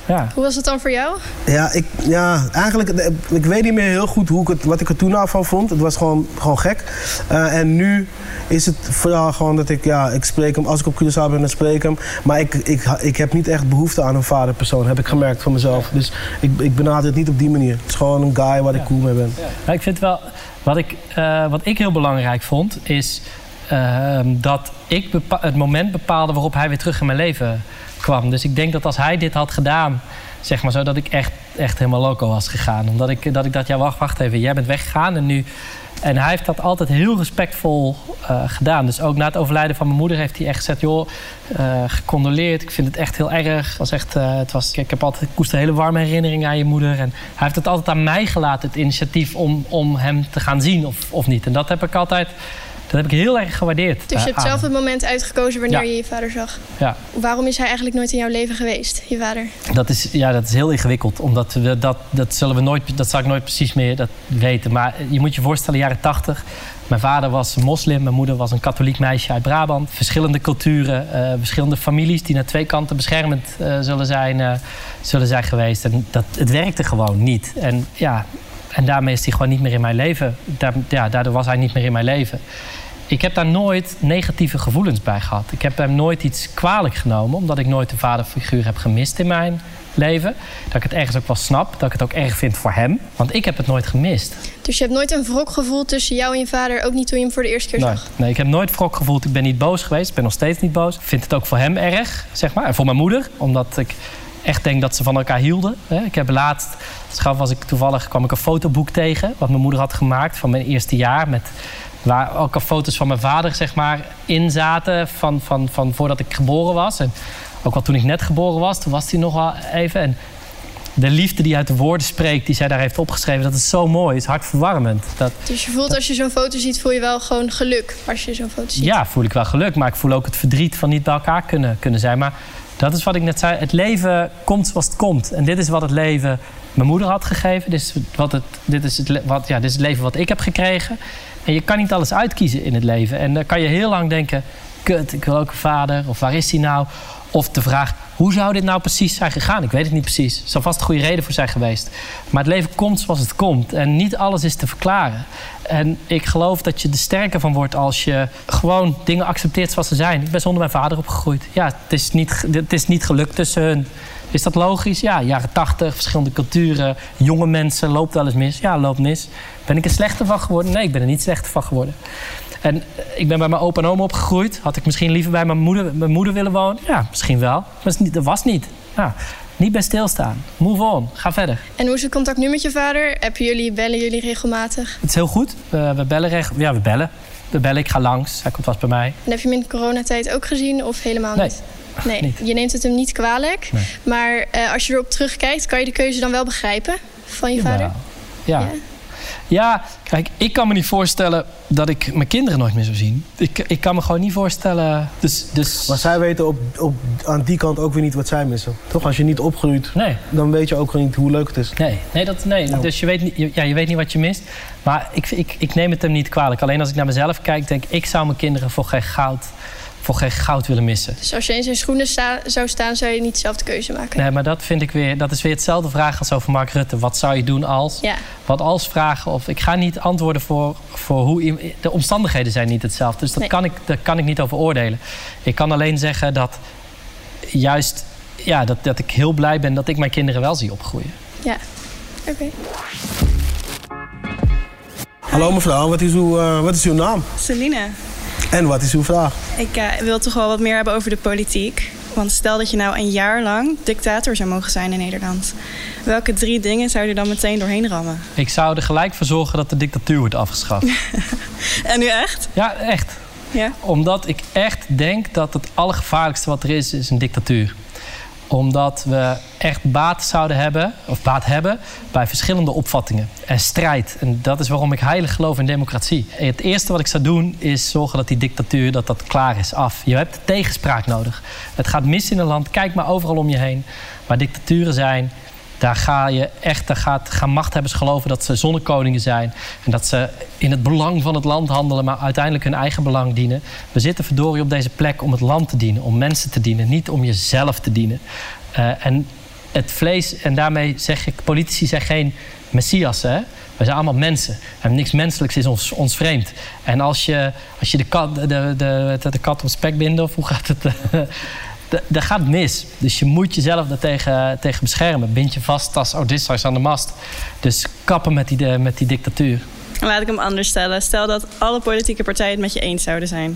Ja. Hoe was het dan voor jou? Ja, ik, ja eigenlijk, ik weet niet meer heel goed hoe ik het, wat ik er toen nou van vond. Het was gewoon, gewoon gek. Uh, en nu is het vooral gewoon dat ik, ja, ik spreek hem. Als ik op Curaçao ben, dan spreek ik hem. Maar ik, ik, ik heb niet echt behoefte aan een vaderpersoon, heb ik gemerkt van mezelf. Dus ik, ik benader het niet op die manier. Het is gewoon een guy waar ik cool mee ben. Ja, ik vind wel, wat ik, uh, wat ik heel belangrijk vond, is uh, dat ik bepa- het moment bepaalde waarop hij weer terug in mijn leven kwam. Dus ik denk dat als hij dit had gedaan, zeg maar zo, dat ik echt, echt helemaal loco was gegaan. Omdat ik, dat ik dacht, ja wacht, wacht even, jij bent weggegaan en nu... En hij heeft dat altijd heel respectvol uh, gedaan. Dus ook na het overlijden van mijn moeder heeft hij echt gezegd, joh, uh, gecondoleerd. Ik vind het echt heel erg. Het was echt, uh, het was, ik heb altijd, ik koester hele warme herinneringen aan je moeder. En hij heeft het altijd aan mij gelaten, het initiatief om, om hem te gaan zien of, of niet. En dat heb ik altijd, dat heb ik heel erg gewaardeerd. Dus je hebt uh, zelf het moment uitgekozen wanneer ja. je je vader zag. Ja. Waarom is hij eigenlijk nooit in jouw leven geweest, je vader? Dat is, ja, dat is heel ingewikkeld. Omdat we dat, dat zullen we nooit, dat zal ik nooit precies meer dat weten. Maar je moet je voorstellen, jaren tachtig. Mijn vader was een moslim, mijn moeder was een katholiek meisje uit Brabant. Verschillende culturen, uh, verschillende families die naar twee kanten beschermend uh, zullen, zijn, uh, zullen zijn geweest. En dat, het werkte gewoon niet. En, ja, en daarmee is hij gewoon niet meer in mijn leven. Daar, ja, daardoor was hij niet meer in mijn leven. Ik heb daar nooit negatieve gevoelens bij gehad. Ik heb hem nooit iets kwalijk genomen, omdat ik nooit een vaderfiguur heb gemist in mijn leven. Dat ik het ergens ook wel snap, dat ik het ook erg vind voor hem. Want ik heb het nooit gemist. Dus je hebt nooit een wrok gevoeld tussen jou en je vader, ook niet toen je hem voor de eerste keer nee, zag? Nee, ik heb nooit wrok gevoeld. Ik ben niet boos geweest, ik ben nog steeds niet boos. Ik vind het ook voor hem erg, zeg maar. En voor mijn moeder, omdat ik echt denk dat ze van elkaar hielden. Ik heb laatst, schaf was ik toevallig, kwam ik een fotoboek tegen, wat mijn moeder had gemaakt van mijn eerste jaar, met waar ook al foto's van mijn vader, zeg maar, in zaten van, van, van voordat ik geboren was. En ook al toen ik net geboren was, toen was hij nog wel even. En de liefde die uit de woorden spreekt, die zij daar heeft opgeschreven, dat is zo mooi, is hartverwarmend. Dat, dus je voelt dat, als je zo'n foto ziet, voel je wel gewoon geluk als je zo'n foto ziet? Ja, voel ik wel geluk, maar ik voel ook het verdriet van niet bij elkaar kunnen, kunnen zijn. Maar dat is wat ik net zei, het leven komt zoals het komt. En dit is wat het leven mijn moeder had gegeven. Dit is, wat het, dit is, het, wat, ja, dit is het leven wat ik heb gekregen. En je kan niet alles uitkiezen in het leven. En dan kan je heel lang denken, kut, ik wil ook een vader. Of waar is hij nou? Of de vraag, hoe zou dit nou precies zijn gegaan? Ik weet het niet precies. Er zou vast een goede reden voor zijn geweest. Maar het leven komt zoals het komt. En niet alles is te verklaren. En ik geloof dat je er sterker van wordt als je gewoon dingen accepteert zoals ze zijn. Ik ben zonder mijn vader opgegroeid. Ja, het is niet, het is niet gelukt tussen hun. Is dat logisch? Ja, jaren tachtig, verschillende culturen, jonge mensen, loopt wel eens mis. Ja, loopt mis. Ben ik er slechter van geworden? Nee, ik ben er niet slechter van geworden. En ik ben bij mijn opa en oma opgegroeid. Had ik misschien liever bij mijn moeder, mijn moeder willen wonen? Ja, misschien wel. Maar dat was niet. Ja, niet bij stilstaan. Move on. Ga verder. En hoe is het contact nu met je vader? Appen jullie, bellen jullie regelmatig? Het is heel goed. We, we bellen reg- Ja, we bellen. We bellen. Ik ga langs. Hij komt vast bij mij. En heb je hem in de coronatijd ook gezien of helemaal nee. niet? Nee, niet. Je neemt het hem niet kwalijk. Nee. Maar uh, als je erop terugkijkt, kan je de keuze dan wel begrijpen van je Jawel. vader? Ja. ja. Ja, kijk, ik kan me niet voorstellen dat ik mijn kinderen nooit meer zou zien. Ik, ik kan me gewoon niet voorstellen. Dus, dus... Maar zij weten op, op, aan die kant ook weer niet wat zij missen. Toch? Als je niet opgroeit, nee. dan weet je ook niet hoe leuk het is. Nee, nee, dat, nee. Nou. Dus je weet, niet, ja, je weet niet wat je mist. Maar ik, ik, ik neem het hem niet kwalijk. Alleen als ik naar mezelf kijk, denk ik, ik zou mijn kinderen voor geen goud... voor geen goud willen missen. Dus als je in zijn schoenen sta, zou staan, zou je niet zelf de keuze maken? Nee, maar dat vind ik weer, dat is weer hetzelfde vraag als over Mark Rutte. Wat zou je doen als? Ja. Wat als vragen? Of ik ga niet antwoorden voor, voor hoe... De omstandigheden zijn niet hetzelfde. Dus dat, nee. kan ik, daar kan ik niet over oordelen. Ik kan alleen zeggen dat juist... Ja, dat, dat ik heel blij ben dat ik mijn kinderen wel zie opgroeien. Ja, oké. Okay. Hallo mevrouw, wat is uw, uh, wat is uw naam? Celine. En wat is uw vraag? Ik uh, wil toch wel wat meer hebben over de politiek. Want stel dat je nou een jaar lang dictator zou mogen zijn in Nederland. Welke drie dingen zou je er dan meteen doorheen rammen? Ik zou er gelijk voor zorgen dat de dictatuur wordt afgeschaft. En nu echt? Ja, echt. Ja? Omdat ik echt denk dat het allergevaarlijkste wat er is, is een dictatuur. Omdat we echt baat zouden hebben, of baat hebben, bij verschillende opvattingen en strijd. En dat is waarom ik heilig geloof in democratie. En het eerste wat ik zou doen, is zorgen dat die dictatuur, dat dat klaar is, af. Je hebt tegenspraak nodig. Het gaat mis in een land, kijk maar overal om je heen. Waar dictaturen zijn, daar ga je echt, daar gaat, gaan machthebbers geloven dat ze zonnekoningen zijn. En dat ze in het belang van het land handelen, maar uiteindelijk hun eigen belang dienen. We zitten verdorie op deze plek om het land te dienen, om mensen te dienen, niet om jezelf te dienen. Uh, en het vlees, en daarmee zeg ik, politici zijn geen messiassen. Hè? We zijn allemaal mensen. En niks menselijks is ons, ons vreemd. En als je, als je de, kat, de, de, de, de kat op spek bindt, of hoe gaat het? Dat gaat mis. Dus je moet jezelf daartegen tegen beschermen. Bind je vast als Odysseus aan de mast. Dus kappen met die, met die dictatuur. Laat ik hem anders stellen. Stel dat alle politieke partijen het met je eens zouden zijn.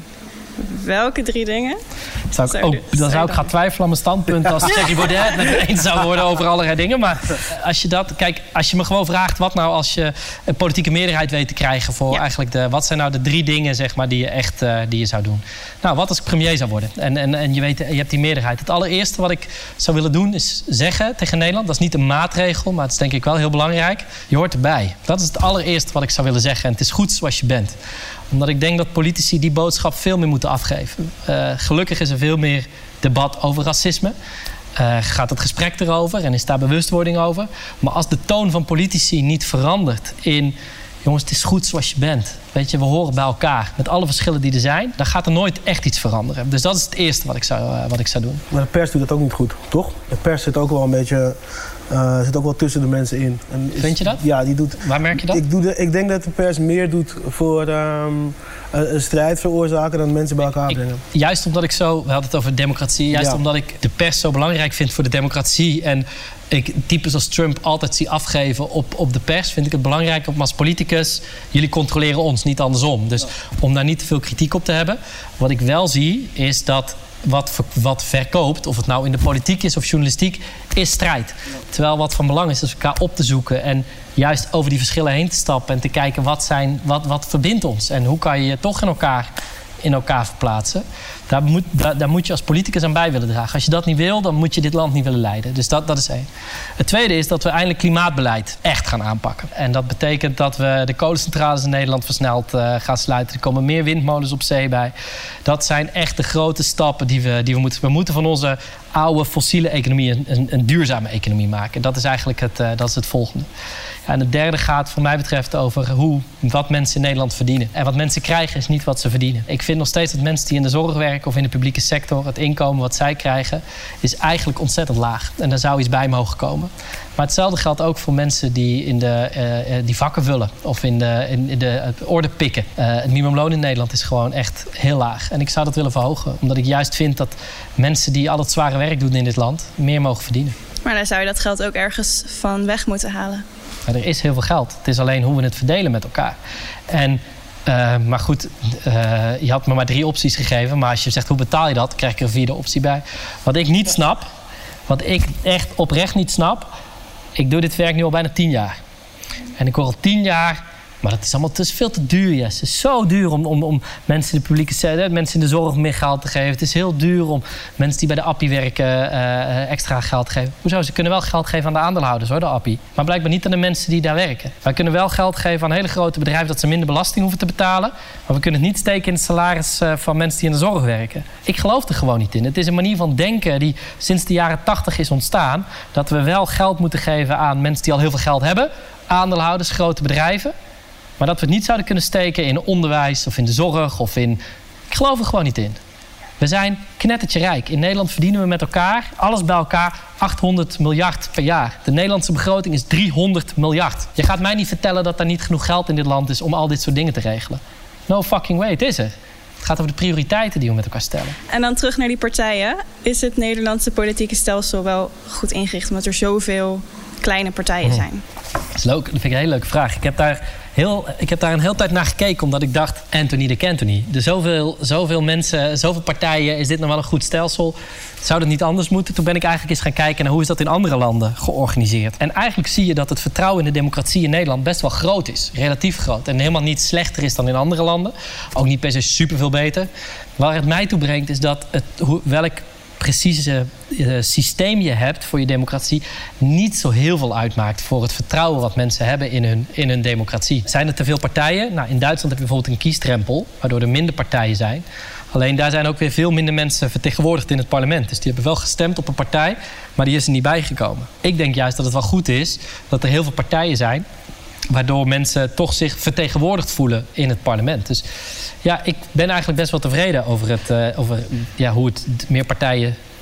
Welke drie dingen? Zou ik ook, dan zou ik gaan twijfelen aan mijn standpunt als Thierry Baudet het met me eens zou worden over allerlei dingen. Maar als je dat, kijk, als je me gewoon vraagt, wat nou als je een politieke meerderheid weet te krijgen voor ja. eigenlijk de, wat zijn nou de drie dingen, zeg maar, die je echt uh, die je zou doen? Nou, wat als ik premier zou worden? En, en, en je weet, je hebt die meerderheid. Het allereerste wat ik zou willen doen is zeggen tegen Nederland, dat is niet een maatregel, maar het is denk ik wel heel belangrijk. Je hoort erbij. Dat is het allereerste wat ik zou willen zeggen. En het is goed zoals je bent. Omdat ik denk dat politici die boodschap veel meer moeten afgeven. Uh, gelukkig is er veel meer debat over racisme. Uh, gaat het gesprek erover en is daar bewustwording over. Maar als de toon van politici niet verandert in... jongens, het is goed zoals je bent. Weet je, we horen bij elkaar. Met alle verschillen die er zijn, dan gaat er nooit echt iets veranderen. Dus dat is het eerste wat ik zou, uh, wat ik zou doen. Maar de pers doet dat ook niet goed, toch? De pers zit ook wel een beetje... Uh, zit ook wel tussen de mensen in. En is, Vind je dat? Ja, die doet... Waar merk je dat? Ik, doe de, ik denk dat de pers meer doet voor um, een strijd veroorzaken dan mensen bij elkaar brengen. Ik, juist omdat ik zo... We hadden het over democratie. Juist ja. omdat ik de pers zo belangrijk vind voor de democratie. En ik types als Trump altijd zie afgeven op, op de pers. Vind ik het belangrijk om als politicus... Jullie controleren ons, niet andersom. Dus ja. om daar niet te veel kritiek op te hebben. Wat ik wel zie, is dat... Wat, wat verkoopt, of het nou in de politiek is of journalistiek, is strijd. Terwijl wat van belang is, is elkaar op te zoeken en juist over die verschillen heen te stappen en te kijken wat, zijn, wat, wat verbindt ons en hoe kan je je toch in elkaar, in elkaar verplaatsen. Daar moet, daar, daar moet je als politicus aan bij willen dragen. Als je dat niet wil, dan moet je dit land niet willen leiden. Dus dat, dat is één. Het tweede is dat we eindelijk klimaatbeleid echt gaan aanpakken. En dat betekent dat we de kolencentrales in Nederland versneld uh, gaan sluiten. Er komen meer windmolens op zee bij. Dat zijn echt de grote stappen die we, die we moeten... We moeten van onze oude fossiele economie een, een, een duurzame economie maken. Dat is eigenlijk het, uh, dat is het volgende. Ja, en het derde gaat voor mij betreft over hoe, wat mensen in Nederland verdienen. En wat mensen krijgen is niet wat ze verdienen. Ik vind nog steeds dat mensen die in de zorg werken of in de publieke sector, het inkomen wat zij krijgen, is eigenlijk ontzettend laag. En daar zou iets bij mogen komen. Maar hetzelfde geldt ook voor mensen die, in de, uh, die vakken vullen of in de, in, in de uh, orde pikken. Uh, het minimumloon in Nederland is gewoon echt heel laag. En ik zou dat willen verhogen. Omdat ik juist vind dat mensen die al het zware werk doen in dit land meer mogen verdienen. Maar dan zou je dat geld ook ergens van weg moeten halen. Maar er is heel veel geld. Het is alleen hoe we het verdelen met elkaar. En, uh, maar goed, uh, je had me maar drie opties gegeven. Maar als je zegt hoe betaal je dat, krijg ik er een vierde optie bij. Wat ik niet snap, wat ik echt oprecht niet snap. Ik doe dit werk nu al bijna tien jaar. En ik hoor al tien jaar... Maar dat is allemaal het is veel te duur, Jess. Het is zo duur om, om, om mensen in de publieke sector, mensen in de zorg meer geld te geven. Het is heel duur om mensen die bij de Appie werken uh, extra geld te geven. Hoezo? Ze kunnen wel geld geven aan de aandeelhouders, hoor, de Appie. Maar blijkbaar niet aan de mensen die daar werken. Wij kunnen wel geld geven aan hele grote bedrijven dat ze minder belasting hoeven te betalen. Maar we kunnen het niet steken in het salaris uh, van mensen die in de zorg werken. Ik geloof er gewoon niet in. Het is een manier van denken die sinds de jaren tachtig is ontstaan. Dat we wel geld moeten geven aan mensen die al heel veel geld hebben. Aandeelhouders, grote bedrijven. Maar dat we het niet zouden kunnen steken in onderwijs of in de zorg of in... Ik geloof er gewoon niet in. We zijn knettertje rijk. In Nederland verdienen we met elkaar, alles bij elkaar, achthonderd miljard per jaar. De Nederlandse begroting is driehonderd miljard. Je gaat mij niet vertellen dat er niet genoeg geld in dit land is om al dit soort dingen te regelen. No fucking way, het is er. Het gaat over de prioriteiten die we met elkaar stellen. En dan terug naar die partijen. Is het Nederlandse politieke stelsel wel goed ingericht omdat er zoveel kleine partijen zijn? Dat is leuk. Dat vind ik een hele leuke vraag. Ik heb daar, heel, ik heb daar een hele tijd naar gekeken, omdat ik dacht, Anthony de Cantony. Er zoveel, zoveel mensen, zoveel partijen, is dit nou wel een goed stelsel? Zou dat niet anders moeten? Toen ben ik eigenlijk eens gaan kijken naar hoe is dat in andere landen georganiseerd. En eigenlijk zie je dat het vertrouwen in de democratie in Nederland best wel groot is. Relatief groot. En helemaal niet slechter is dan in andere landen. Ook niet per se superveel beter. Waar het mij toe brengt is dat het, welk precieze uh, systeem je hebt voor je democratie niet zo heel veel uitmaakt voor het vertrouwen wat mensen hebben in hun, in hun democratie. Zijn er te veel partijen? Nou, in Duitsland heb je bijvoorbeeld een kiesdrempel, waardoor er minder partijen zijn. Alleen daar zijn ook weer veel minder mensen vertegenwoordigd in het parlement. Dus die hebben wel gestemd op een partij, maar die is er niet bijgekomen. Ik denk juist dat het wel goed is dat er heel veel partijen zijn, waardoor mensen toch zich vertegenwoordigd voelen in het parlement. Dus ja, ik ben eigenlijk best wel tevreden over, het, uh, over ja, hoe het meer partijen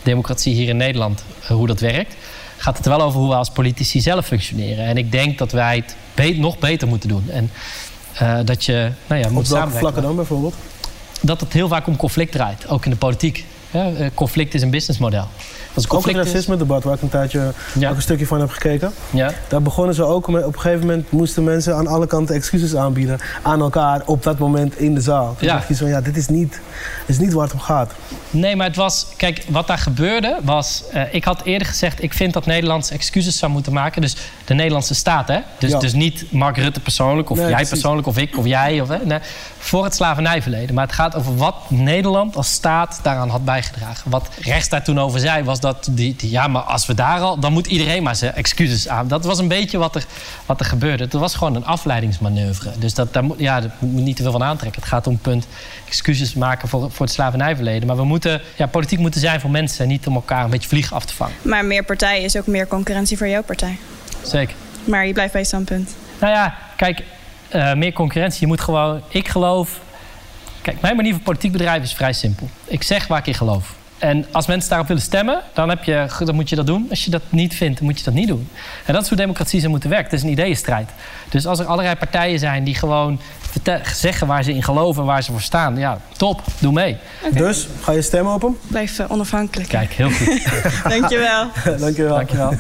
democratie hier in Nederland, uh, hoe dat werkt, gaat het er wel over hoe we als politici zelf functioneren. En ik denk dat wij het be- nog beter moeten doen. En uh, dat je, nou ja, moet Op welke vlakken dan bijvoorbeeld? Dat het heel vaak om conflict draait, ook in de politiek. Ja, uh, conflict is een businessmodel. Als ook het racisme-debat, waar ik een tijdje ja. ook een stukje van heb gekeken. Ja. Daar begonnen ze ook mee. Op een gegeven moment moesten mensen aan alle kanten excuses aanbieden aan elkaar op dat moment in de zaal. Toen ja. dacht je zo, ja, dit is niet, dit is niet waar het om gaat. Nee, maar het was... Kijk, wat daar gebeurde was... Uh, ik had eerder gezegd, ik vind dat Nederland excuses zou moeten maken. Dus de Nederlandse staat, hè? Dus, ja. dus niet Mark Rutte persoonlijk, of nee, jij precies. persoonlijk, of ik, of jij. Of, hè? Nee, voor het slavernijverleden. Maar het gaat over wat Nederland als staat daaraan had bijgedragen. Wat rechts daar toen over zei, was dat... Die, die, ja, maar als we daar al... Dan moet iedereen maar zijn excuses aan. Dat was een beetje wat er, wat er gebeurde. Het was gewoon een afleidingsmanoeuvre. Dus dat, daar, ja, daar moet je niet te veel van aantrekken. Het gaat om punt excuses maken voor, voor het slavernijverleden. Maar we moeten... Ja, politiek moeten zijn voor mensen... en niet om elkaar een beetje vliegen af te vangen. Maar meer partijen is ook meer concurrentie voor jouw partij. Zeker. Maar je blijft bij je standpunt. Nou ja, kijk... Uh, meer concurrentie. Je moet gewoon... Ik geloof... Kijk, mijn manier van politiek bedrijven is vrij simpel. Ik zeg waar ik in geloof. En als mensen daarop willen stemmen, dan, heb je, dan moet je dat doen. Als je dat niet vindt, dan moet je dat niet doen. En dat is hoe democratie zou moeten werken. Het is een ideeënstrijd. Dus als er allerlei partijen zijn die gewoon zeggen waar ze in geloven en waar ze voor staan. Ja, top. Doe mee. Okay. Dus, ga je stemmen op hem? Blijf uh, onafhankelijk. Kijk, heel goed. Dankjewel. Dankjewel. Dankjewel.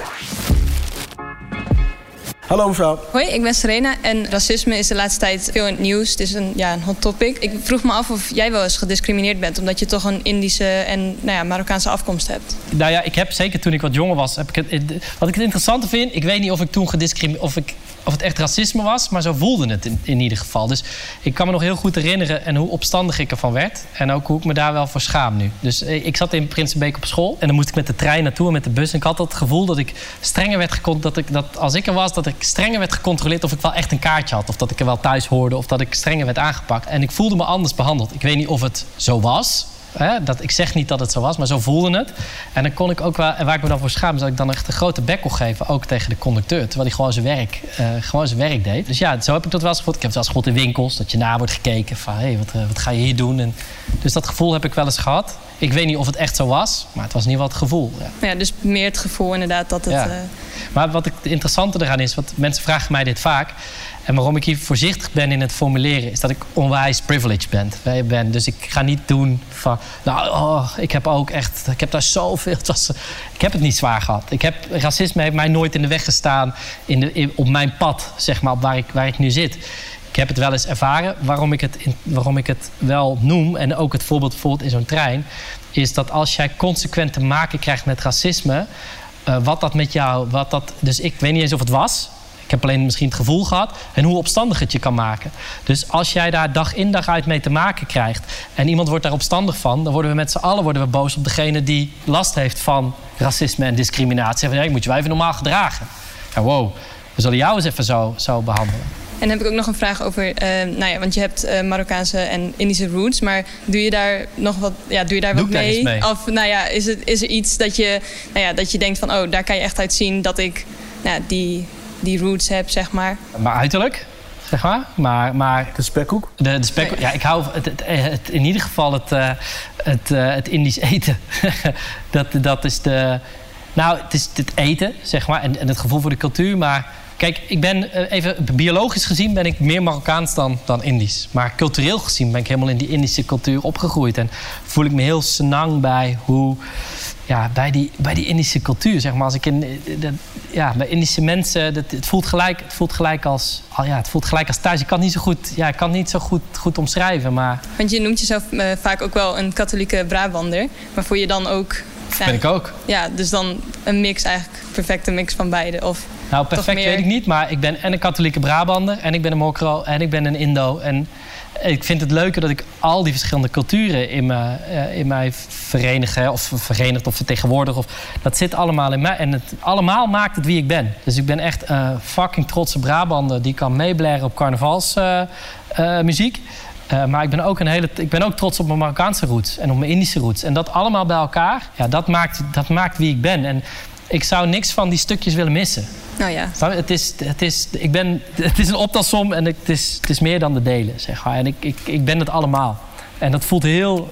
Hallo mevrouw. Hoi, ik ben Serena en racisme is de laatste tijd veel in het nieuws. Het is een, ja, een hot topic. Ik vroeg me af of jij wel eens gediscrimineerd bent... omdat je toch een Indische en nou ja, Marokkaanse afkomst hebt. Nou ja, ik heb zeker toen ik wat jonger was... Heb ik het, wat ik het interessante vind... Ik weet niet of ik toen gediscrimineerd... Of, ik, of het echt racisme was, maar zo voelde het in, in ieder geval. Dus ik kan me nog heel goed herinneren... en hoe opstandig ik ervan werd. En ook hoe ik me daar wel voor schaam nu. Dus ik zat in Prinsenbeek op school... en dan moest ik met de trein naartoe en met de bus. En ik had het gevoel dat ik strenger werd gecontroleerd... Dat, ik, dat als ik er was, dat ik strenger werd gecontroleerd of ik wel echt een kaartje had. Of dat ik er wel thuis hoorde. Of dat ik strenger werd aangepakt. En ik voelde me anders behandeld. Ik weet niet of het zo was. Hè? Dat, ik zeg niet dat het zo was, maar zo voelde het. En dan kon ik ook wel, en waar ik me dan voor schaam... is dat ik dan echt een grote bek kon geven. Ook tegen de conducteur. Terwijl hij gewoon zijn werk, uh, gewoon zijn werk deed. Dus ja, zo heb ik dat wel eens gevoeld. Ik heb het wel eens gevoeld in winkels. Dat je na wordt gekeken van, hé, hey, wat, uh, wat ga je hier doen? En dus dat gevoel heb ik wel eens gehad. Ik weet niet of het echt zo was, maar het was in ieder geval het gevoel. Ja, ja dus meer het gevoel inderdaad dat het... Ja. Uh... Maar wat ik, het interessante eraan is, want mensen vragen mij dit vaak... en waarom ik hier voorzichtig ben in het formuleren... is dat ik onwijs privileged ben. ben. Dus ik ga niet doen van... nou, oh, ik heb ook echt... ik heb daar zoveel... Het was, ik heb het niet zwaar gehad. Ik heb, racisme heeft mij nooit in de weg gestaan... In de, in, op mijn pad, zeg maar, op waar ik, waar ik nu zit... Ik heb het wel eens ervaren. Waarom ik het, in, waarom ik het wel noem... en ook het voorbeeld bijvoorbeeld in zo'n trein... is dat als jij consequent te maken krijgt met racisme... Uh, wat dat met jou... Wat dat, dus ik weet niet eens of het was. Ik heb alleen misschien het gevoel gehad... en hoe opstandig het je kan maken. Dus als jij daar dag in dag uit mee te maken krijgt... en iemand wordt daar opstandig van... dan worden we met z'n allen worden we boos op degene die last heeft van racisme en discriminatie. Van, hey, moet je wel even normaal gedragen. Ja, wow, we zullen jou eens even zo, zo behandelen. En dan heb ik ook nog een vraag over, uh, nou ja, want je hebt uh, Marokkaanse en Indische roots, maar doe je daar nog wat, ja, doe je daar doe wat daar mee? mee? Of nou ja, is, het, is er iets dat je, nou ja, dat je denkt van, oh, daar kan je echt uit zien dat ik, nou ja, die, die roots heb, zeg maar. Maar uiterlijk, zeg maar. maar, maar de spekkoek? De, de spekkoek, ja, ik hou het, het, het, in ieder geval het, uh, het, uh, het Indisch eten. dat, dat is de, nou, het is het eten, zeg maar, en, en het gevoel voor de cultuur, maar... Kijk, ik ben even biologisch gezien ben ik meer Marokkaans dan, dan Indisch. Maar cultureel gezien ben ik helemaal in die Indische cultuur opgegroeid. En voel ik me heel senang bij hoe... Ja, bij die, bij die Indische cultuur, zeg maar. Als ik in... De, ja, bij Indische mensen... Dat, het, voelt gelijk, het voelt gelijk als... Ja, het voelt gelijk als thuis. Ik kan het niet zo goed, ja, ik kan het niet zo goed, goed omschrijven, maar... Want je noemt jezelf uh, vaak ook wel een katholieke Brabander. Maar voel je dan ook... Dat ben ik ook. Ja, dus dan een mix eigenlijk. Perfecte mix van beide. Of nou, perfect meer... weet ik niet. Maar ik ben en een katholieke Brabander. En ik ben een Mokro. En ik ben een Indo. En ik vind het leuker dat ik al die verschillende culturen in me, uh, in mij verenigen. Of verenigd of vertegenwoordig. Of, dat zit allemaal in mij. En het allemaal maakt het wie ik ben. Dus ik ben echt een uh, fucking trotse Brabander. Die kan meeblaren op carnavalsmuziek. Uh, uh, Uh, maar ik ben, ook een hele, ik ben ook trots op mijn Marokkaanse roots en op mijn Indische roots. En dat allemaal bij elkaar, ja, dat, maakt, dat maakt wie ik ben. En ik zou niks van die stukjes willen missen. Nou ja. Het is, het is, ik ben, het is een optelsom en het is, het is meer dan de delen, zeg maar. En ik, ik, ik ben het allemaal. En dat voelt heel...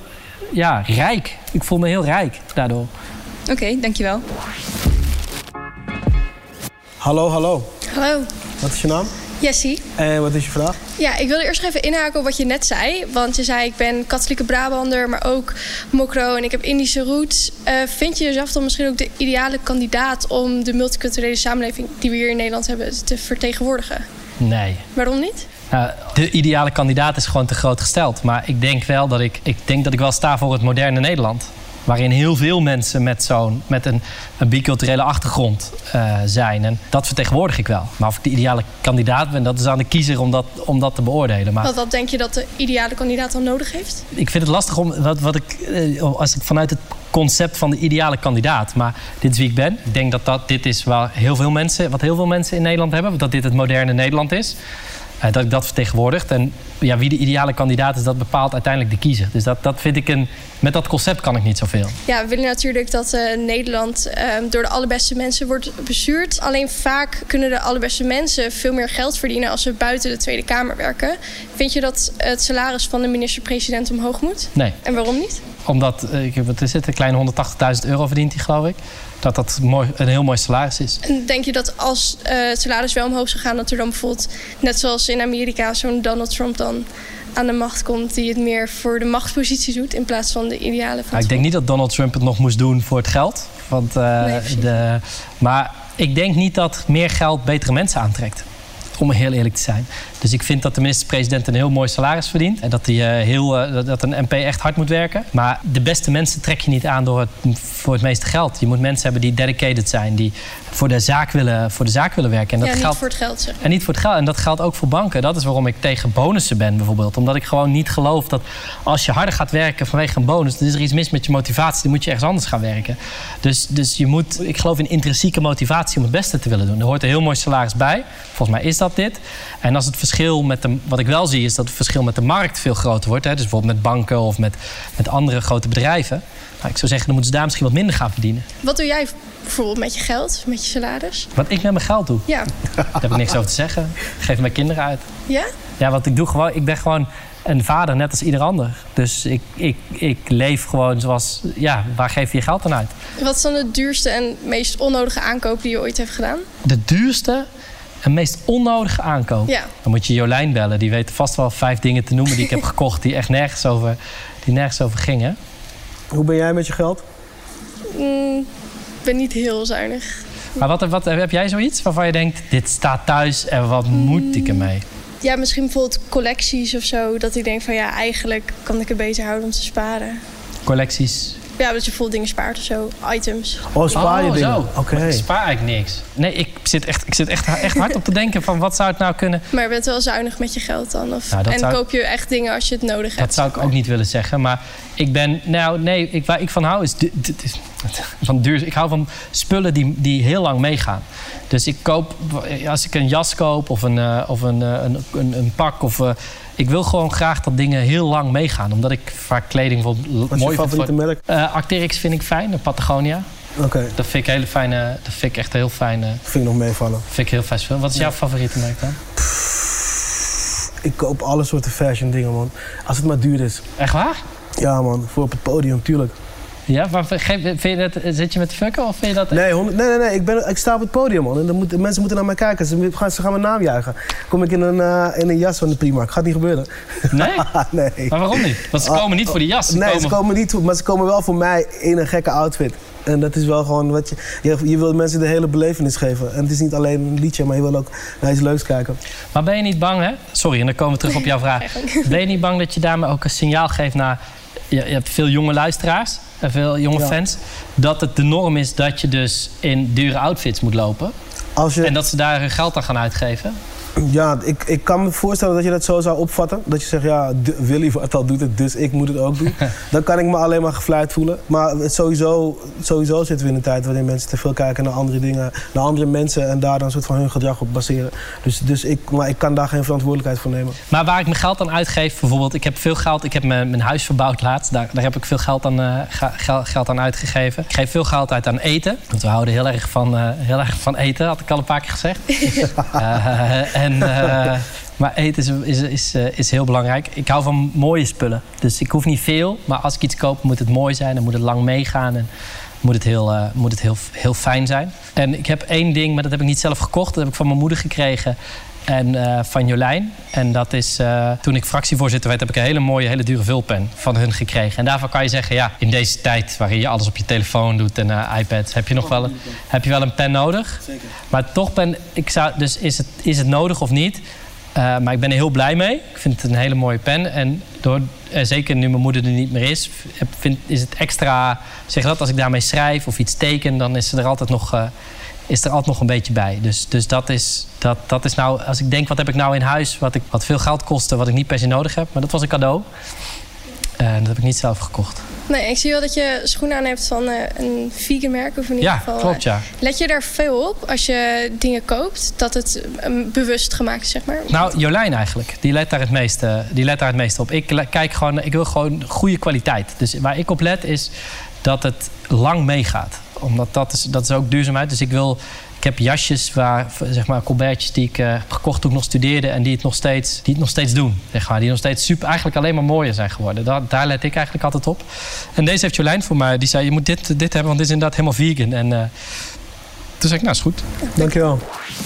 ja, rijk. Ik voel me heel rijk daardoor. Oké, okay, dankjewel. Hallo, hallo. Hallo. Wat is je naam? Jessie. En wat is je vraag? Ja, ik wilde eerst even inhaken op wat je net zei. Want je zei, ik ben katholieke Brabander, maar ook mokro en ik heb Indische roots. Uh, vind je jezelf dan misschien ook de ideale kandidaat om de multiculturele samenleving die we hier in Nederland hebben te vertegenwoordigen? Nee. Waarom niet? Uh, de ideale kandidaat is gewoon te groot gesteld. Maar ik denk wel dat ik, ik, denk dat ik wel sta voor het moderne Nederland. Waarin heel veel mensen met, zo'n, met een, een biculturele achtergrond uh, zijn. En dat vertegenwoordig ik wel. Maar of ik de ideale kandidaat ben, dat is aan de kiezer om dat, om dat te beoordelen. Maar wat, wat denk je dat de ideale kandidaat dan nodig heeft? Ik vind het lastig om, wat, wat ik, als ik vanuit het concept van de ideale kandidaat. Maar dit is wie ik ben. Ik denk dat, dat dit is waar heel veel mensen, wat heel veel mensen in Nederland hebben. Dat dit het moderne Nederland is. Uh, dat ik dat vertegenwoordigt. En ja, wie de ideale kandidaat is, dat bepaalt uiteindelijk de kiezer. Dus dat, dat vind ik een... Met dat concept kan ik niet zoveel. Ja, we willen natuurlijk dat uh, Nederland uh, door de allerbeste mensen wordt bestuurd. Alleen vaak kunnen de allerbeste mensen veel meer geld verdienen als ze buiten de Tweede Kamer werken. Vind je dat het salaris van de minister-president omhoog moet? Nee. En waarom niet? Omdat, uh, wat is het, een kleine honderdtachtigduizend euro verdient hij, geloof ik. Dat dat mooi, een heel mooi salaris is. En denk je dat als uh, het salaris wel omhoog zou gaan, dat er dan bijvoorbeeld, net zoals in Amerika, zo'n Donald Trump dan aan de macht komt die het meer voor de machtspositie doet in plaats van de ideale van nou, ik denk niet dat Donald Trump het nog moest doen voor het geld. Want, uh, nee, de, maar ik denk niet dat meer geld betere mensen aantrekt. Om heel eerlijk te zijn. Dus ik vind dat de minister-president een heel mooi salaris verdient. En dat, die, uh, heel, uh, dat een M P echt hard moet werken. Maar de beste mensen trek je niet aan door het, voor het meeste geld. Je moet mensen hebben die dedicated zijn. Die voor de zaak willen, voor de zaak willen werken. En dat ja, niet geldt, voor het geld. Zeg maar. En niet voor het geld. En dat geldt ook voor banken. Dat is waarom ik tegen bonussen ben bijvoorbeeld. Omdat ik gewoon niet geloof dat als je harder gaat werken vanwege een bonus, dan is er iets mis met je motivatie. Dan moet je ergens anders gaan werken. Dus, dus je moet, ik geloof in intrinsieke motivatie om het beste te willen doen. Er hoort een heel mooi salaris bij. Volgens mij is dat dit. En als het verschil met de, wat ik wel zie, is dat het verschil met de markt veel groter wordt. Hè? Dus bijvoorbeeld met banken of met, met andere grote bedrijven. Nou, ik zou zeggen, dan moeten ze daar misschien wat minder gaan verdienen. Wat doe jij bijvoorbeeld met je geld, met je salaris? Wat ik met mijn geld doe? Ja. Daar heb ik niks over te zeggen. Ik geef mijn kinderen uit. Ja? Ja, wat ik doe gewoon, ik ben gewoon een vader net als ieder ander. Dus ik, ik, ik leef gewoon zoals, ja, waar geef je je geld aan uit? Wat is dan de duurste en meest onnodige aankoop die je ooit hebt gedaan? De duurste en meest onnodige aankoop? Ja. Dan moet je Jolijn bellen. Die weet vast wel vijf dingen te noemen die ik heb gekocht die echt nergens over, die nergens over gingen. Hoe ben jij met je geld? Mm, ik ben niet heel zuinig. Maar wat, wat, heb jij zoiets waarvan je denkt, dit staat thuis en wat mm. moet ik ermee? Ja, misschien bijvoorbeeld collecties of zo. Dat ik denk van ja, eigenlijk kan ik het beter houden om te sparen. Collecties? Ja, dat je bijvoorbeeld dingen spaart of zo. Items. Oh, spaar je oh, dingen? Oké. Okay. Ik spaar eigenlijk niks. Nee, ik zit echt, ik zit echt, echt hard op te denken van wat zou het nou kunnen... Maar je bent wel zuinig met je geld dan? Of... Nou, en zou... koop je echt dingen als je het nodig hebt? Dat zou ik ook niet willen zeggen. Maar ik ben... Nou, nee, ik, waar ik van hou is... Du- du- van duur, ik hou van spullen die, die heel lang meegaan. Dus ik koop... Als ik een jas koop of een, uh, of een, uh, een, een, een pak of... Uh, ik wil gewoon graag dat dingen heel lang meegaan. Omdat ik vaak kleding bijvoorbeeld mooi vind. Wat is je favoriete merk? Uh, Arc'teryx vind ik fijn, de Patagonia. Oké. Okay. Dat vind ik hele fijne... Dat vind ik echt heel fijn... Uh, vind ik nog meevallen. Vind ik heel fijn spul. Wat is ja. jouw favoriete merk dan? Pff, ik koop alle soorten fashion dingen, man. Als het maar duur is. Echt waar? Ja, man. Voor op het podium, tuurlijk. Ja, maar vind je dat, zit je met fucken of vind je dat... Nee, honderd, nee, nee, nee. Ik, ben, ik sta op het podium, man. En dan moet, mensen moeten naar mij kijken. Ze gaan, ze gaan mijn naam juichen. Kom ik in een, uh, in een jas van de Primark. Gaat niet gebeuren. Nee? Nee. Maar waarom niet? Want ze komen niet voor die jas. Ze nee, komen... ze komen niet, maar ze komen wel voor mij in een gekke outfit. En dat is wel gewoon wat je... Je, je wil mensen de hele belevenis geven. En het is niet alleen een liedje, maar je wil ook naar iets leuks kijken. Maar ben je niet bang, hè? Sorry, en dan komen we terug op jouw vraag. Ben je niet bang dat je daarmee ook een signaal geeft naar... Je, je hebt veel jonge luisteraars en veel jonge ja. fans. Dat het de norm is dat je dus in dure outfits moet lopen. Als je... En dat ze daar hun geld aan gaan uitgeven. Ja, ik, ik kan me voorstellen dat je dat zo zou opvatten. Dat je zegt, ja, Willy Wartaal doet het, dus ik moet het ook doen. Dan kan ik me alleen maar gevleid voelen. Maar sowieso, sowieso zitten we in een tijd waarin mensen te veel kijken naar andere dingen, naar andere mensen en daar dan een soort van hun gedrag op baseren. Dus, dus ik, maar ik kan daar geen verantwoordelijkheid voor nemen. Maar waar ik mijn geld aan uitgeef, bijvoorbeeld, ik heb veel geld, ik heb mijn, mijn huis verbouwd laatst. Daar, daar heb ik veel geld aan, uh, ga, geld aan uitgegeven. Ik geef veel geld uit aan eten. Want we houden heel erg van, uh, heel erg van eten, had ik al een paar keer gezegd. uh, en uh, Maar eten is, is, is, uh, is heel belangrijk. Ik hou van mooie spullen. Dus ik hoef niet veel. Maar als ik iets koop, moet het mooi zijn. Dan moet het lang meegaan. En moet het, heel, uh, moet het heel, heel fijn zijn. En ik heb één ding, maar dat heb ik niet zelf gekocht. Dat heb ik van mijn moeder gekregen. En uh, van Jolijn. En dat is, uh, toen ik fractievoorzitter werd, heb ik een hele mooie, hele dure vulpen van hun gekregen. En daarvan kan je zeggen, ja, in deze tijd waarin je alles op je telefoon doet en uh, iPad, heb je nog wel een, heb je wel een pen nodig. Zeker. Maar toch ben ik, zou, dus is het, is het nodig of niet? Uh, maar ik ben er heel blij mee. Ik vind het een hele mooie pen. En door, uh, zeker nu mijn moeder er niet meer is, vind, is het extra, zeg dat, als ik daarmee schrijf of iets teken, dan is er altijd nog... Uh, is er altijd nog een beetje bij. Dus, dus dat, is, dat, dat is nou... Als ik denk, wat heb ik nou in huis... wat, ik, wat veel geld kostte, wat ik niet per se nodig heb. Maar dat was een cadeau. En uh, dat heb ik niet zelf gekocht. Nee, ik zie wel dat je schoenen aan hebt van uh, een vegan merk. Of in ieder ja, geval, klopt, ja. Let je daar veel op als je dingen koopt? Dat het um, bewust gemaakt is, zeg maar? Nou, Jolijn eigenlijk. Die let daar het meeste, die let daar het meeste op. Ik, kijk gewoon, ik wil gewoon goede kwaliteit. Dus waar ik op let is dat het lang meegaat. Omdat dat is, dat is ook duurzaamheid. Dus ik wil... Ik heb jasjes, waar, zeg maar, colbertjes die ik uh, heb gekocht toen ik nog studeerde... en die het nog steeds, die het nog steeds doen. Zeg maar. Die nog steeds super, eigenlijk alleen maar mooier zijn geworden. Daar, daar let ik eigenlijk altijd op. En deze heeft Jolijn voor mij. Die zei, je moet dit, dit hebben, want dit is inderdaad helemaal vegan. En uh, toen zei ik, nou, is goed. Dankjewel.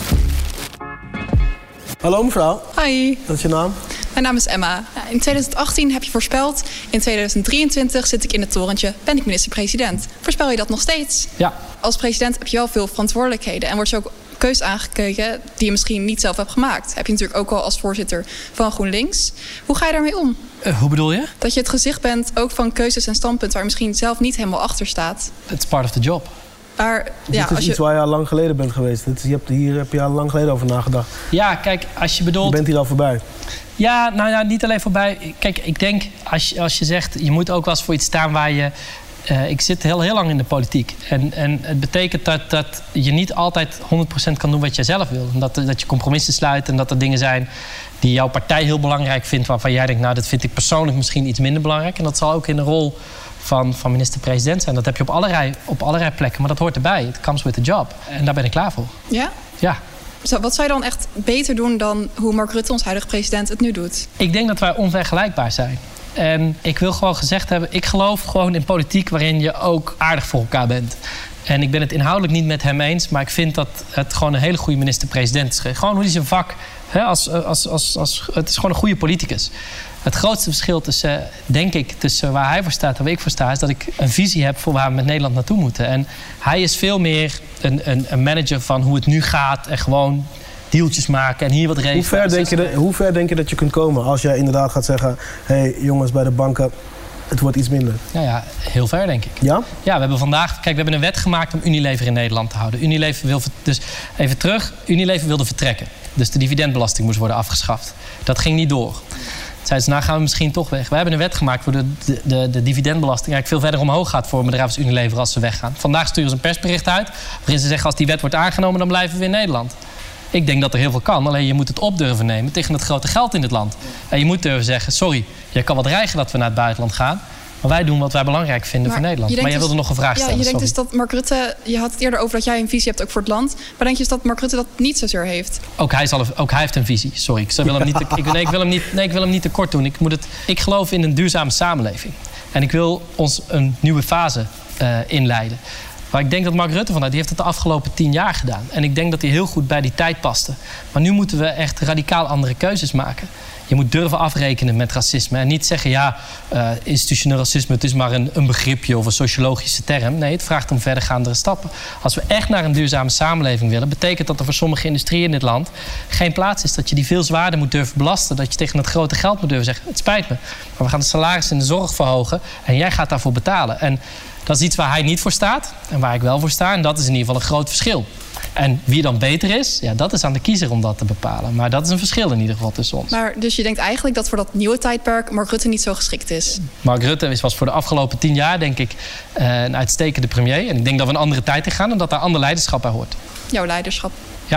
Hallo mevrouw. Hoi. Wat is je naam? Mijn naam is Emma. In twintig achttien heb je voorspeld. In tweeduizend drieëntwintig zit ik in het torentje. Ben ik minister-president. Voorspel je dat nog steeds? Ja. Als president heb je wel veel verantwoordelijkheden. En wordt je ook keus aangekeken die je misschien niet zelf hebt gemaakt. Heb je natuurlijk ook al als voorzitter van GroenLinks. Hoe ga je daarmee om? Uh, hoe bedoel je? Dat je het gezicht bent ook van keuzes en standpunten... waar je misschien zelf niet helemaal achter staat. It's part of the job. Maar, ja, dit is als je... iets waar je al lang geleden bent geweest. Dit is, je hebt, hier heb je al lang geleden over nagedacht. Ja, kijk, als je bedoelt... Je bent hier al voorbij. Ja, nou ja, niet alleen voorbij. Kijk, ik denk, als je, als je zegt... je moet ook wel eens voor iets staan waar je... Uh, ik zit heel, heel lang in de politiek. En, en het betekent dat, dat je niet altijd honderd procent kan doen wat je zelf wil. Dat, dat je compromissen sluit en dat er dingen zijn... die jouw partij heel belangrijk vindt... waarvan jij denkt, nou, dat vind ik persoonlijk misschien iets minder belangrijk. En dat zal ook in de rol... Van, van minister-president zijn. Dat heb je op allerlei, op allerlei plekken, maar dat hoort erbij. It comes with the job. En daar ben ik klaar voor. Ja? Ja. Zo, wat zou je dan echt beter doen dan hoe Mark Rutte, ons huidige president, het nu doet? Ik denk dat wij onvergelijkbaar zijn. En ik wil gewoon gezegd hebben... ik geloof gewoon in politiek waarin je ook aardig voor elkaar bent. En ik ben het inhoudelijk niet met hem eens... maar ik vind dat het gewoon een hele goede minister-president is. Gewoon hoe hij zijn vak... Hè, als, als, als, als, het is gewoon een goede politicus. Het grootste verschil tussen, denk ik, tussen waar hij voor staat en waar ik voor sta... is dat ik een visie heb voor waar we met Nederland naartoe moeten. En hij is veel meer een, een, een manager van hoe het nu gaat... en gewoon deeltjes maken en hier wat regelen. Hoe ver, denk je de, hoe ver denk je dat je kunt komen als jij inderdaad gaat zeggen... hé hey, jongens, bij de banken, het wordt iets minder? Nou ja, heel ver denk ik. Ja? Ja, we hebben vandaag... Kijk, we hebben een wet gemaakt om Unilever in Nederland te houden. Unilever wil... Dus even terug. Unilever wilde vertrekken. Dus de dividendbelasting moest worden afgeschaft. Dat ging niet door. Zeiden ze, nou gaan we misschien toch weg. We hebben een wet gemaakt waar de, de, de, de dividendbelasting eigenlijk veel verder omhoog gaat voor een bedrijf als Unilever als ze weggaan. Vandaag sturen ze een persbericht uit waarin ze zeggen als die wet wordt aangenomen dan blijven we in Nederland. Ik denk dat er heel veel kan, alleen je moet het op durven nemen tegen het grote geld in het land. En je moet durven zeggen, sorry, je kan wel dreigen dat we naar het buitenland gaan. Maar wij doen wat wij belangrijk vinden maar voor Nederland. Maar jij dus, wilde nog een vraag stellen. Ja, je denkt sorry. dus dat Mark Rutte... Je had het eerder over dat jij een visie hebt ook voor het land. Maar denk je dus dat Mark Rutte dat niet zozeer heeft? Ook hij, zal, ook hij heeft een visie. Sorry, ik wil hem niet, ik, nee, ik wil hem niet, nee, ik wil hem niet tekort doen. Ik, moet het, ik geloof in een duurzame samenleving. En ik wil ons een nieuwe fase uh, inleiden. Waar ik denk dat Mark Rutte vanuit, die heeft het de afgelopen tien jaar gedaan. En ik denk dat hij heel goed bij die tijd paste. Maar nu moeten we echt radicaal andere keuzes maken. Je moet durven afrekenen met racisme. En niet zeggen, ja, uh, institutioneel racisme... het is maar een, een begripje of een sociologische term. Nee, het vraagt om verdergaandere stappen. Als we echt naar een duurzame samenleving willen... betekent dat er voor sommige industrieën in dit land geen plaats is. Dat je die veel zwaarder moet durven belasten. Dat je tegen het grote geld moet durven zeggen... het spijt me, maar we gaan de salarissen in de zorg verhogen... en jij gaat daarvoor betalen. En dat is iets waar hij niet voor staat en waar ik wel voor sta. En dat is in ieder geval een groot verschil. En wie dan beter is, ja, dat is aan de kiezer om dat te bepalen. Maar dat is een verschil in ieder geval tussen ons. Maar dus je denkt eigenlijk dat voor dat nieuwe tijdperk Mark Rutte niet zo geschikt is? Mark Rutte was voor de afgelopen tien jaar, denk ik, een uitstekende premier. En ik denk dat we een andere tijd in gaan en dat daar ander leiderschap bij hoort. Jouw leiderschap? Ja.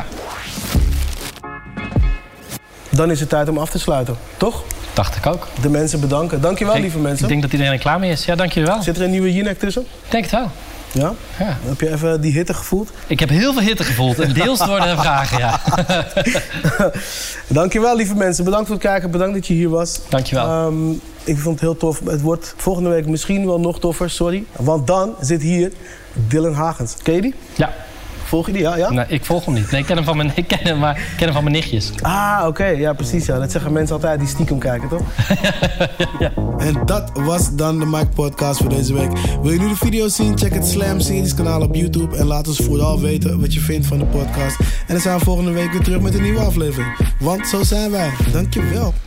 Dan is het tijd om af te sluiten, toch? Dacht ik ook. De mensen bedanken. Dankjewel, ik, lieve mensen. Ik denk dat iedereen er klaar mee is. Ja, dankjewel. Zit er een nieuwe Jinek tussen? Ik denk het wel. Ja? Ja. Heb je even die hitte gevoeld? Ik heb heel veel hitte gevoeld. En deels door de vragen, ja. Dankjewel, lieve mensen. Bedankt voor het kijken. Bedankt dat je hier was. Dankjewel. Um, ik vond het heel tof. Het wordt volgende week misschien wel nog toffer, sorry. Want dan zit hier Dylan Hagens. Ken je die? Ja. Volg je die? Ja, ja? Nee, ik volg hem niet. Nee, ik ken hem van mijn, ik ken hem, maar, ik ken hem van mijn nichtjes. Ah, oké. Okay. Ja, precies. Ja. Dat zeggen mensen altijd die stiekem kijken, toch? ja. En dat was dan de Mike Podcast voor deze week. Wil je nu de video's zien? Check het Slam Series kanaal op YouTube. En laat ons vooral weten wat je vindt van de podcast. En dan zijn we volgende week weer terug met een nieuwe aflevering. Want zo zijn wij. Dankjewel.